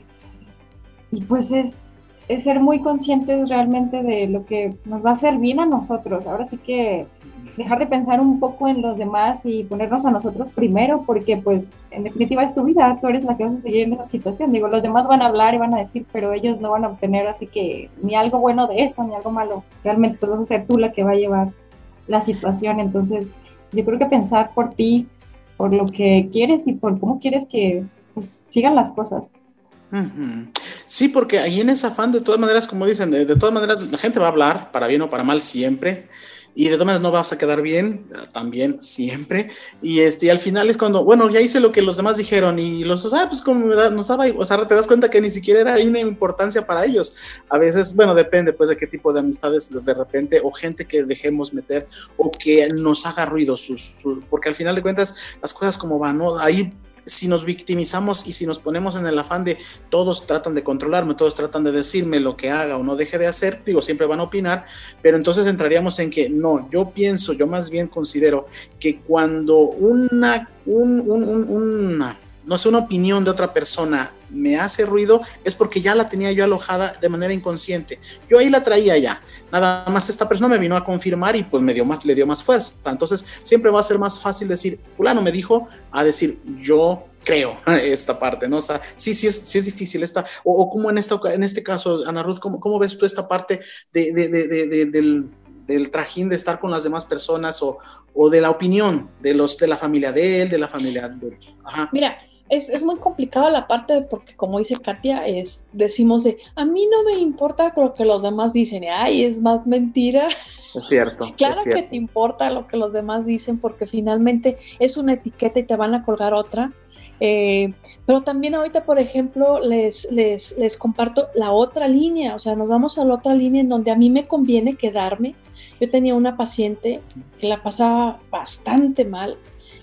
y pues es es ser muy conscientes realmente de lo que nos va a hacer bien a nosotros. Ahora sí que dejar de pensar un poco en los demás y ponernos a nosotros primero, porque pues en definitiva es tu vida, tú eres la que vas a seguir en esa situación. Digo, los demás van a hablar y van a decir, pero ellos no van a obtener así que ni algo bueno de eso, ni algo malo. Realmente pues vas a ser tú la que va a llevar la situación. Entonces yo creo que pensar por ti, por lo que quieres y por cómo quieres que pues, sigan las cosas. Uh-huh. Sí, porque ahí en ese afán, de todas maneras, como dicen, de, de todas maneras la gente va a hablar, para bien o para mal siempre, y de todas maneras no vas a quedar bien, también siempre, y este y al final es cuando, bueno, ya hice lo que los demás dijeron, y los, ah, pues como me da, nos daba, o sea, te das cuenta que ni siquiera era una importancia para ellos. A veces, bueno, depende pues de qué tipo de amistades de repente, o gente que dejemos meter, o que nos haga ruido, sus, sus, porque al final de cuentas, las cosas como van, ¿no? Ahí si nos victimizamos y si nos ponemos en el afán de todos tratan de controlarme, todos tratan de decirme lo que haga o no deje de hacer, digo, siempre van a opinar, pero entonces entraríamos en que no, yo pienso, yo más bien considero que cuando una, un, un, un, una, no sé, una opinión de otra persona me hace ruido, es porque ya la tenía yo alojada de manera inconsciente, yo ahí la traía ya, nada más esta persona me vino a confirmar y pues me dio más, le dio más fuerza. Entonces siempre va a ser más fácil decir, fulano me dijo, a decir, yo creo esta parte, ¿no? O sea, sí, sí es, sí es difícil esta, o, o como en, esta, en este caso, Ana Ruth, ¿cómo, cómo ves tú esta parte de, de, de, de, de, del, del trajín de estar con las demás personas o, o de la opinión de, los, de la familia de él, de la familia de... Ajá. Mira, Es, es muy complicado la parte de, porque como dice Katia, es, decimos de, a mí no me importa lo que los demás dicen, ay, es más mentira. Es cierto. Claro es cierto. que te importa lo que los demás dicen porque finalmente es una etiqueta y te van a colgar otra. Eh, pero también ahorita, por ejemplo, les, les, les comparto la otra línea, o sea, nos vamos a la otra línea en donde a mí me conviene quedarme. Yo tenía una paciente que la pasaba bastante mal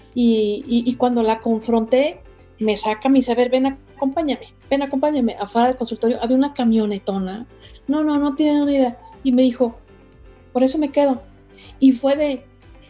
y, y, y cuando la confronté, me saca, me dice, a ver, ven, acompáñame, ven, acompáñame. Afuera del consultorio había una camionetona. No, no, no tiene una idea. Y me dijo, por eso me quedo. Y fue de,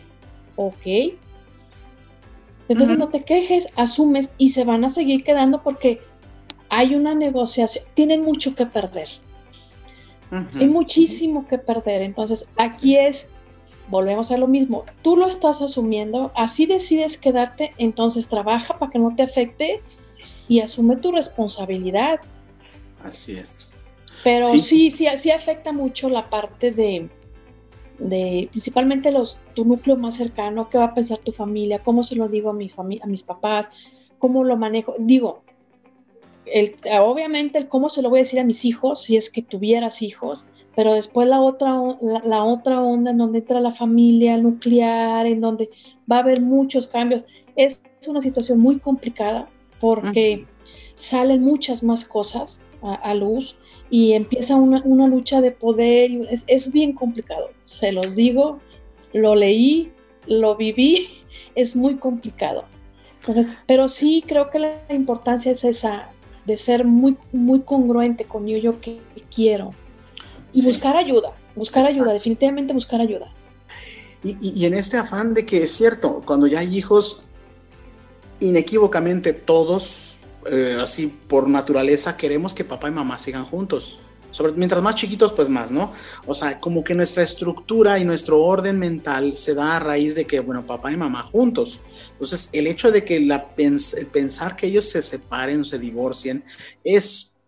ok. Entonces uh-huh. no te quejes, asumes y se van a seguir quedando porque hay una negociación. Tienen mucho que perder. Uh-huh. Hay muchísimo que perder. Entonces aquí es, volvemos a lo mismo, tú lo estás asumiendo, así decides quedarte, entonces trabaja para que no te afecte y asume tu responsabilidad. Así es. Pero sí, sí, sí, sí afecta mucho la parte de, de principalmente los, tu núcleo más cercano, qué va a pensar tu familia, cómo se lo digo a mi familia, a mis papás, cómo lo manejo. Digo, el, obviamente el cómo se lo voy a decir a mis hijos, si es que tuvieras hijos, pero después la otra, la, la otra onda en donde entra la familia nuclear, en donde va a haber muchos cambios. Es una situación muy complicada porque uh-huh. salen muchas más cosas a, a luz y empieza una, una lucha de poder. Y es, es bien complicado, se los digo, lo leí, lo viví, es muy complicado. Entonces, pero sí creo que la importancia es esa, de ser muy, muy congruente con yo, yo que quiero. Y sí. buscar ayuda, buscar Exacto. ayuda, definitivamente buscar ayuda. Y, y, y en este afán de que es cierto, cuando ya hay hijos, inequívocamente todos, eh, así por naturaleza, queremos que papá y mamá sigan juntos. Sobre, mientras más chiquitos, pues más, ¿no? O sea, como que nuestra estructura y nuestro orden mental se da a raíz de que, bueno, papá y mamá juntos. Entonces, el hecho de que la pens- pensar que ellos se separen o se divorcien es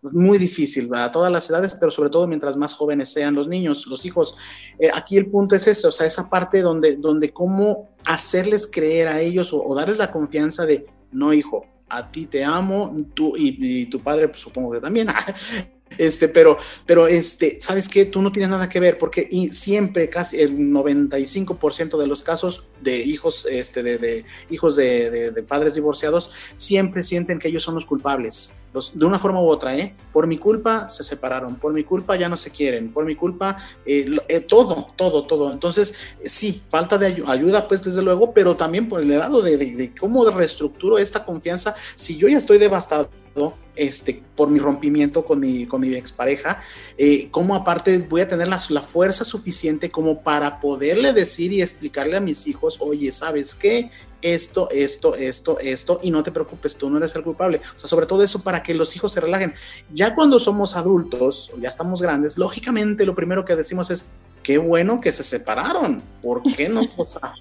muy difícil, ¿verdad? A todas las edades, pero sobre todo mientras más jóvenes sean los niños, los hijos. Eh, aquí el punto es eso, o sea, esa parte donde, donde cómo hacerles creer a ellos o, o darles la confianza de, no, hijo, a ti te amo, tú y, y tu padre, pues, supongo que también, Este, pero, pero este, ¿sabes qué? Tú no tienes nada que ver, porque y siempre, casi el noventa y cinco por ciento de los casos de hijos, este, de, de hijos de, de, de padres divorciados, siempre sienten que ellos son los culpables, los, de una forma u otra, ¿eh? Por mi culpa se separaron, por mi culpa ya no se quieren, por mi culpa, eh, eh, todo, todo, todo. Entonces, eh, sí, falta de ay- ayuda, pues desde luego, pero también por el lado de, de, de cómo reestructuro esta confianza, si yo ya estoy devastado, Este, por mi rompimiento con mi, con mi expareja, eh, cómo aparte voy a tener la, la fuerza suficiente como para poderle decir y explicarle a mis hijos, oye, ¿sabes qué? Esto, esto, esto, esto, y no te preocupes, tú no eres el culpable. O sea, sobre todo eso para que los hijos se relajen. Ya cuando somos adultos, o ya estamos grandes, lógicamente lo primero que decimos es, qué bueno que se separaron, ¿por qué no? O sea,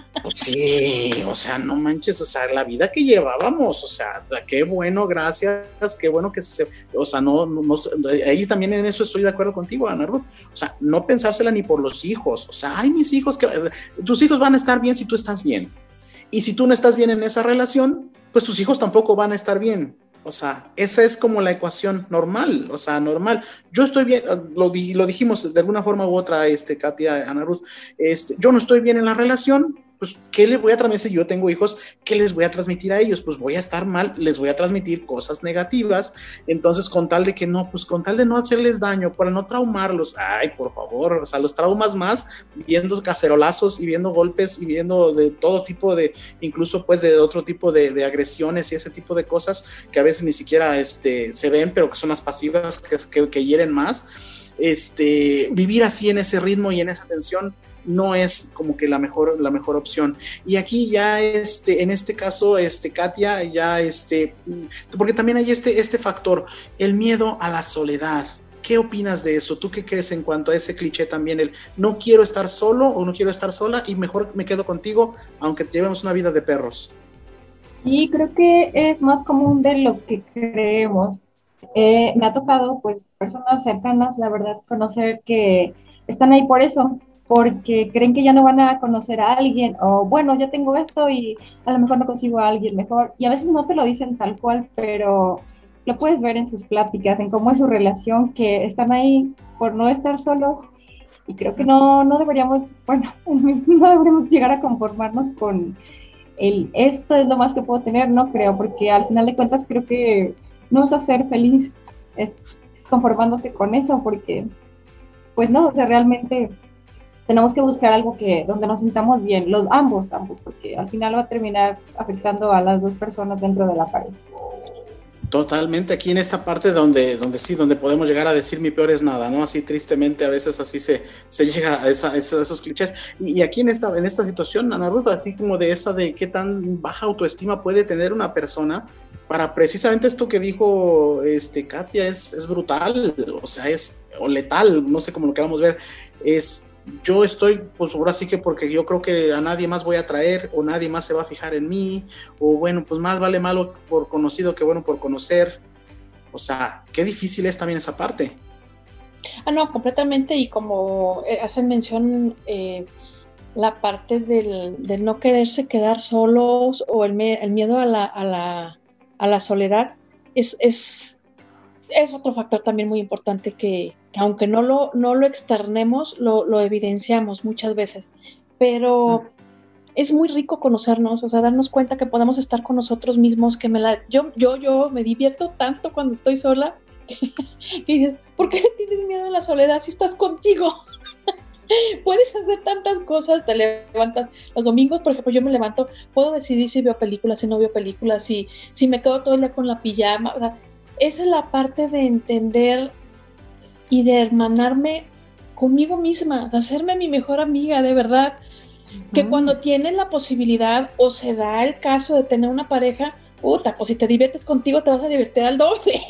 sí, o sea, no manches, o sea, la vida que llevábamos, o sea, qué bueno, gracias, qué bueno que se, o sea, no, no, no, ahí también en eso estoy de acuerdo contigo, Ana Ruth, o sea, no pensársela ni por los hijos, o sea, ay, mis hijos, que tus hijos van a estar bien si tú estás bien, y si tú no estás bien en esa relación, pues tus hijos tampoco van a estar bien. O sea, esa es como la ecuación normal, o sea, normal. Yo estoy bien, lo, lo dijimos de alguna forma u otra, este, Katia, Ana Ruth, este, yo no estoy bien en la relación, pues, ¿qué les voy a transmitir? Si yo tengo hijos, ¿qué les voy a transmitir a ellos? Pues voy a estar mal, les voy a transmitir cosas negativas, entonces con tal de que no, pues con tal de no hacerles daño, para no traumarlos, ay, por favor, o sea, los traumas más, viendo cacerolazos y viendo golpes y viendo de todo tipo de, incluso pues de otro tipo de, de agresiones y ese tipo de cosas que a veces ni siquiera este, se ven, pero que son las pasivas, que, que, que hieren más, este, vivir así en ese ritmo y en esa tensión, no es como que la mejor, la mejor opción. Y aquí ya, este, en este caso, este, Katia, ya, este, porque también hay este, este factor, el miedo a la soledad. ¿Qué opinas de eso? ¿Tú qué crees en cuanto a ese cliché también? El no quiero estar solo o no quiero estar sola y mejor me quedo contigo, aunque llevemos una vida de perros. Y creo que es más común de lo que creemos. Eh, me ha tocado, pues, personas cercanas, la verdad, conocer que están ahí por eso, porque creen que ya no van a conocer a alguien, o bueno, ya tengo esto y a lo mejor no consigo a alguien mejor, y a veces no te lo dicen tal cual, pero lo puedes ver en sus pláticas, en cómo es su relación, que están ahí por no estar solos, y creo que no, no deberíamos, bueno, no deberíamos llegar a conformarnos con el esto es lo más que puedo tener, no creo, porque al final de cuentas creo que no vas a ser feliz es conformándote con eso, porque pues no, o sea, realmente tenemos que buscar algo que donde nos sintamos bien, los ambos, ambos, porque al final va a terminar afectando a las dos personas dentro de la pareja. Totalmente, aquí en esta parte donde, donde sí, donde podemos llegar a decir mi peor es nada, ¿no? Así tristemente a veces así se, se llega a, esa, a esos clichés. Y, y aquí en esta, en esta situación, Ana Ruth, así como de esa de qué tan baja autoestima puede tener una persona, para precisamente esto que dijo este, Katia, es, es brutal, o sea, es o letal, no sé cómo lo queramos ver, es... Yo estoy, pues ahora sí que porque yo creo que a nadie más voy a traer o nadie más se va a fijar en mí, o bueno, pues más vale malo por conocido que bueno por conocer. O sea, qué difícil es también esa parte. Ah, no, completamente, y como eh, hacen mención, eh, la parte del, del no quererse quedar solos o el, me, el miedo a la, a la, a la soledad es, es, es otro factor también muy importante que, que aunque no lo, no lo externemos, lo, lo evidenciamos muchas veces, pero mm. es muy rico conocernos, o sea, darnos cuenta que podemos estar con nosotros mismos, que me la, yo, yo, yo me divierto tanto cuando estoy sola, que dices, ¿por qué le tienes miedo a la soledad si estás contigo? Puedes hacer tantas cosas, te levantas los domingos, por ejemplo, yo me levanto, puedo decidir si veo películas, si no veo películas, si, si me quedo todo el día con la pijama, o sea, esa es la parte de entender y de hermanarme conmigo misma, de hacerme mi mejor amiga, de verdad, uh-huh. Que cuando tienes la posibilidad o se da el caso de tener una pareja, puta, pues si te diviertes contigo te vas a divertir al doble.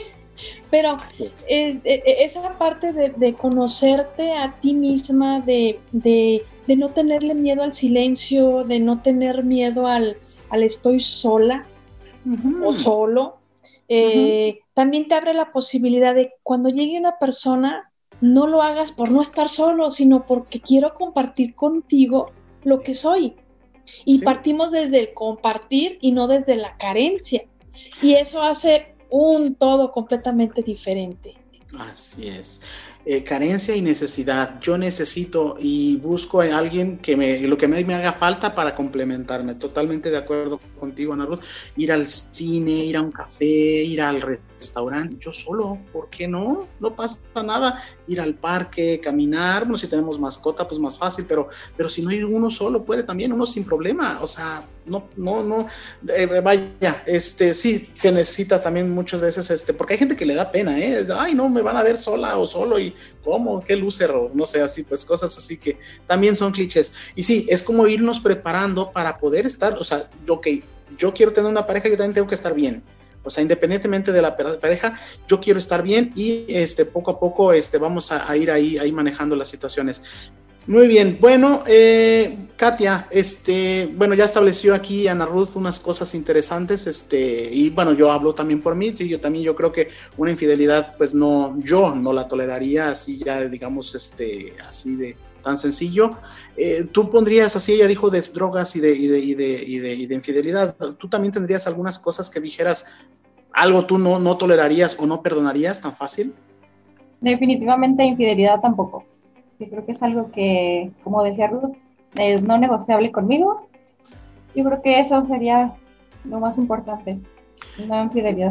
Pero eh, eh, esa parte de, de conocerte a ti misma, de, de, de no tenerle miedo al silencio, de no tener miedo al, al estoy sola uh-huh. o solo, Eh, uh-huh. También te abre la posibilidad de cuando llegue una persona, no lo hagas por no estar solo, sino porque quiero compartir contigo lo que soy. Y sí. Partimos desde el compartir y no desde la carencia. Y eso hace un todo completamente diferente. Así es. Eh, carencia y necesidad. Yo necesito y busco a alguien que me, lo que me, me haga falta para complementarme. Totalmente de acuerdo contigo, Ana Ruth. Ir al cine, ir a un café, ir al restaurante, yo solo, ¿por qué no? No pasa nada. Ir al parque, caminar, bueno, si tenemos mascota, pues más fácil, pero, pero si no hay uno solo, puede también, uno sin problema. O sea, no, no, no, eh, vaya, este, sí, se necesita también muchas veces, este, porque hay gente que le da pena, ¿eh? Ay, no, me van a ver sola o solo y ¿cómo? ¿Qué loser? O no sé, así, pues cosas así que también son clichés. Y sí, es como irnos preparando para poder estar, o sea, ok, yo quiero tener una pareja, yo también tengo que estar bien. O sea, independientemente de la pareja, yo quiero estar bien y este, poco a poco este, vamos a, a ir ahí, ahí manejando las situaciones. Muy bien, bueno, eh, Katia, este, bueno, ya estableció aquí Ana Ruth unas cosas interesantes, este, y bueno, yo hablo también por mí, y yo también yo creo que una infidelidad, pues no, yo no la toleraría así ya, digamos, este, así de tan sencillo. Eh, tú pondrías, así ella dijo de drogas y de, y de, y de, y de, y de infidelidad, ¿tú también tendrías algunas cosas que dijeras, algo tú no, no tolerarías o no perdonarías tan fácil? Definitivamente infidelidad tampoco. Yo creo que es algo que, como decía Ruth, es no negociable conmigo. Yo creo que eso sería lo más importante, una infidelidad.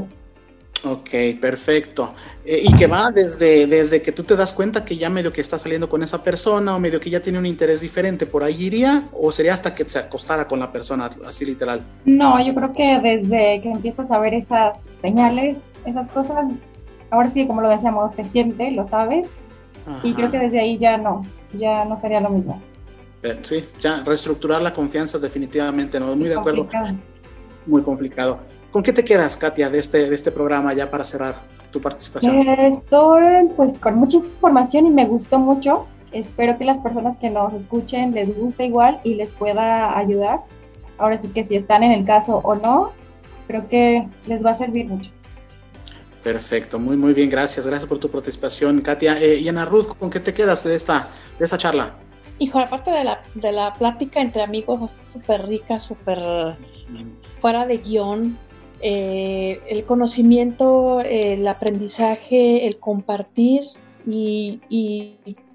Ok, perfecto. Eh, y que va desde, desde que tú te das cuenta que ya medio que estás saliendo con esa persona o medio que ya tiene un interés diferente, ¿por ahí iría? ¿O sería hasta que se acostara con la persona, así literal? No, yo creo que desde que empiezas a ver esas señales, esas cosas, ahora sí, como lo decíamos, te siente, lo sabes. Ajá. Y creo que desde ahí ya no, ya no sería lo mismo. Sí, ya reestructurar la confianza definitivamente, ¿no? Muy de acuerdo. Complicado. Muy complicado. ¿Con qué te quedas, Katia, de este, de este programa ya para cerrar tu participación? Estoy pues con mucha información y me gustó mucho. Espero que las personas que nos escuchen les guste igual y les pueda ayudar. Ahora sí que si están en el caso o no, creo que les va a servir mucho. Perfecto, muy muy bien, gracias, gracias por tu participación, Katia. Eh, y Ana Ruth, ¿con qué te quedas de esta, de esta charla? Hijo, aparte de la, de la plática entre amigos, súper rica, súper fuera de guión, eh, el conocimiento, eh, el aprendizaje, el compartir y, y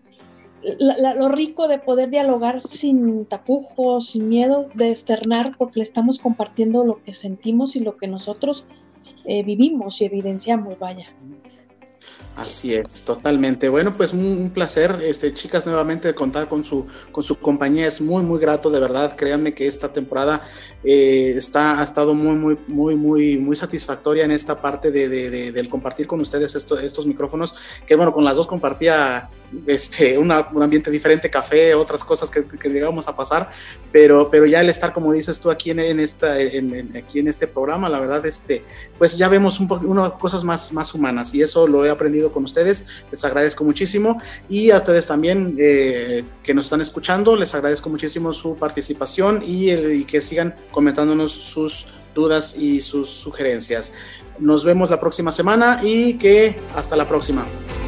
la, la, lo rico de poder dialogar sin tapujos, sin miedos, de externar, porque le estamos compartiendo lo que sentimos y lo que nosotros Eh, vivimos y evidenciamos, vaya. Así es, totalmente. Bueno, pues un, un placer, este, chicas, nuevamente contar con su, con su compañía. Es muy, muy grato, de verdad. Créanme que esta temporada eh, está, ha estado muy, muy, muy, muy, muy satisfactoria en esta parte de, de, de, del compartir con ustedes esto, estos micrófonos, que bueno, con las dos compartía este, una, un ambiente diferente, café, otras cosas que, que llegamos a pasar, pero, pero ya el estar, como dices tú, aquí en, en, esta, en, en, aquí en este programa, la verdad, este, pues ya vemos un poco, unas cosas más, más humanas, y eso lo he aprendido con ustedes. Les agradezco muchísimo, y a ustedes también eh, que nos están escuchando, les agradezco muchísimo su participación y, el, y que sigan comentándonos sus dudas y sus sugerencias. Nos vemos la próxima semana y que hasta la próxima.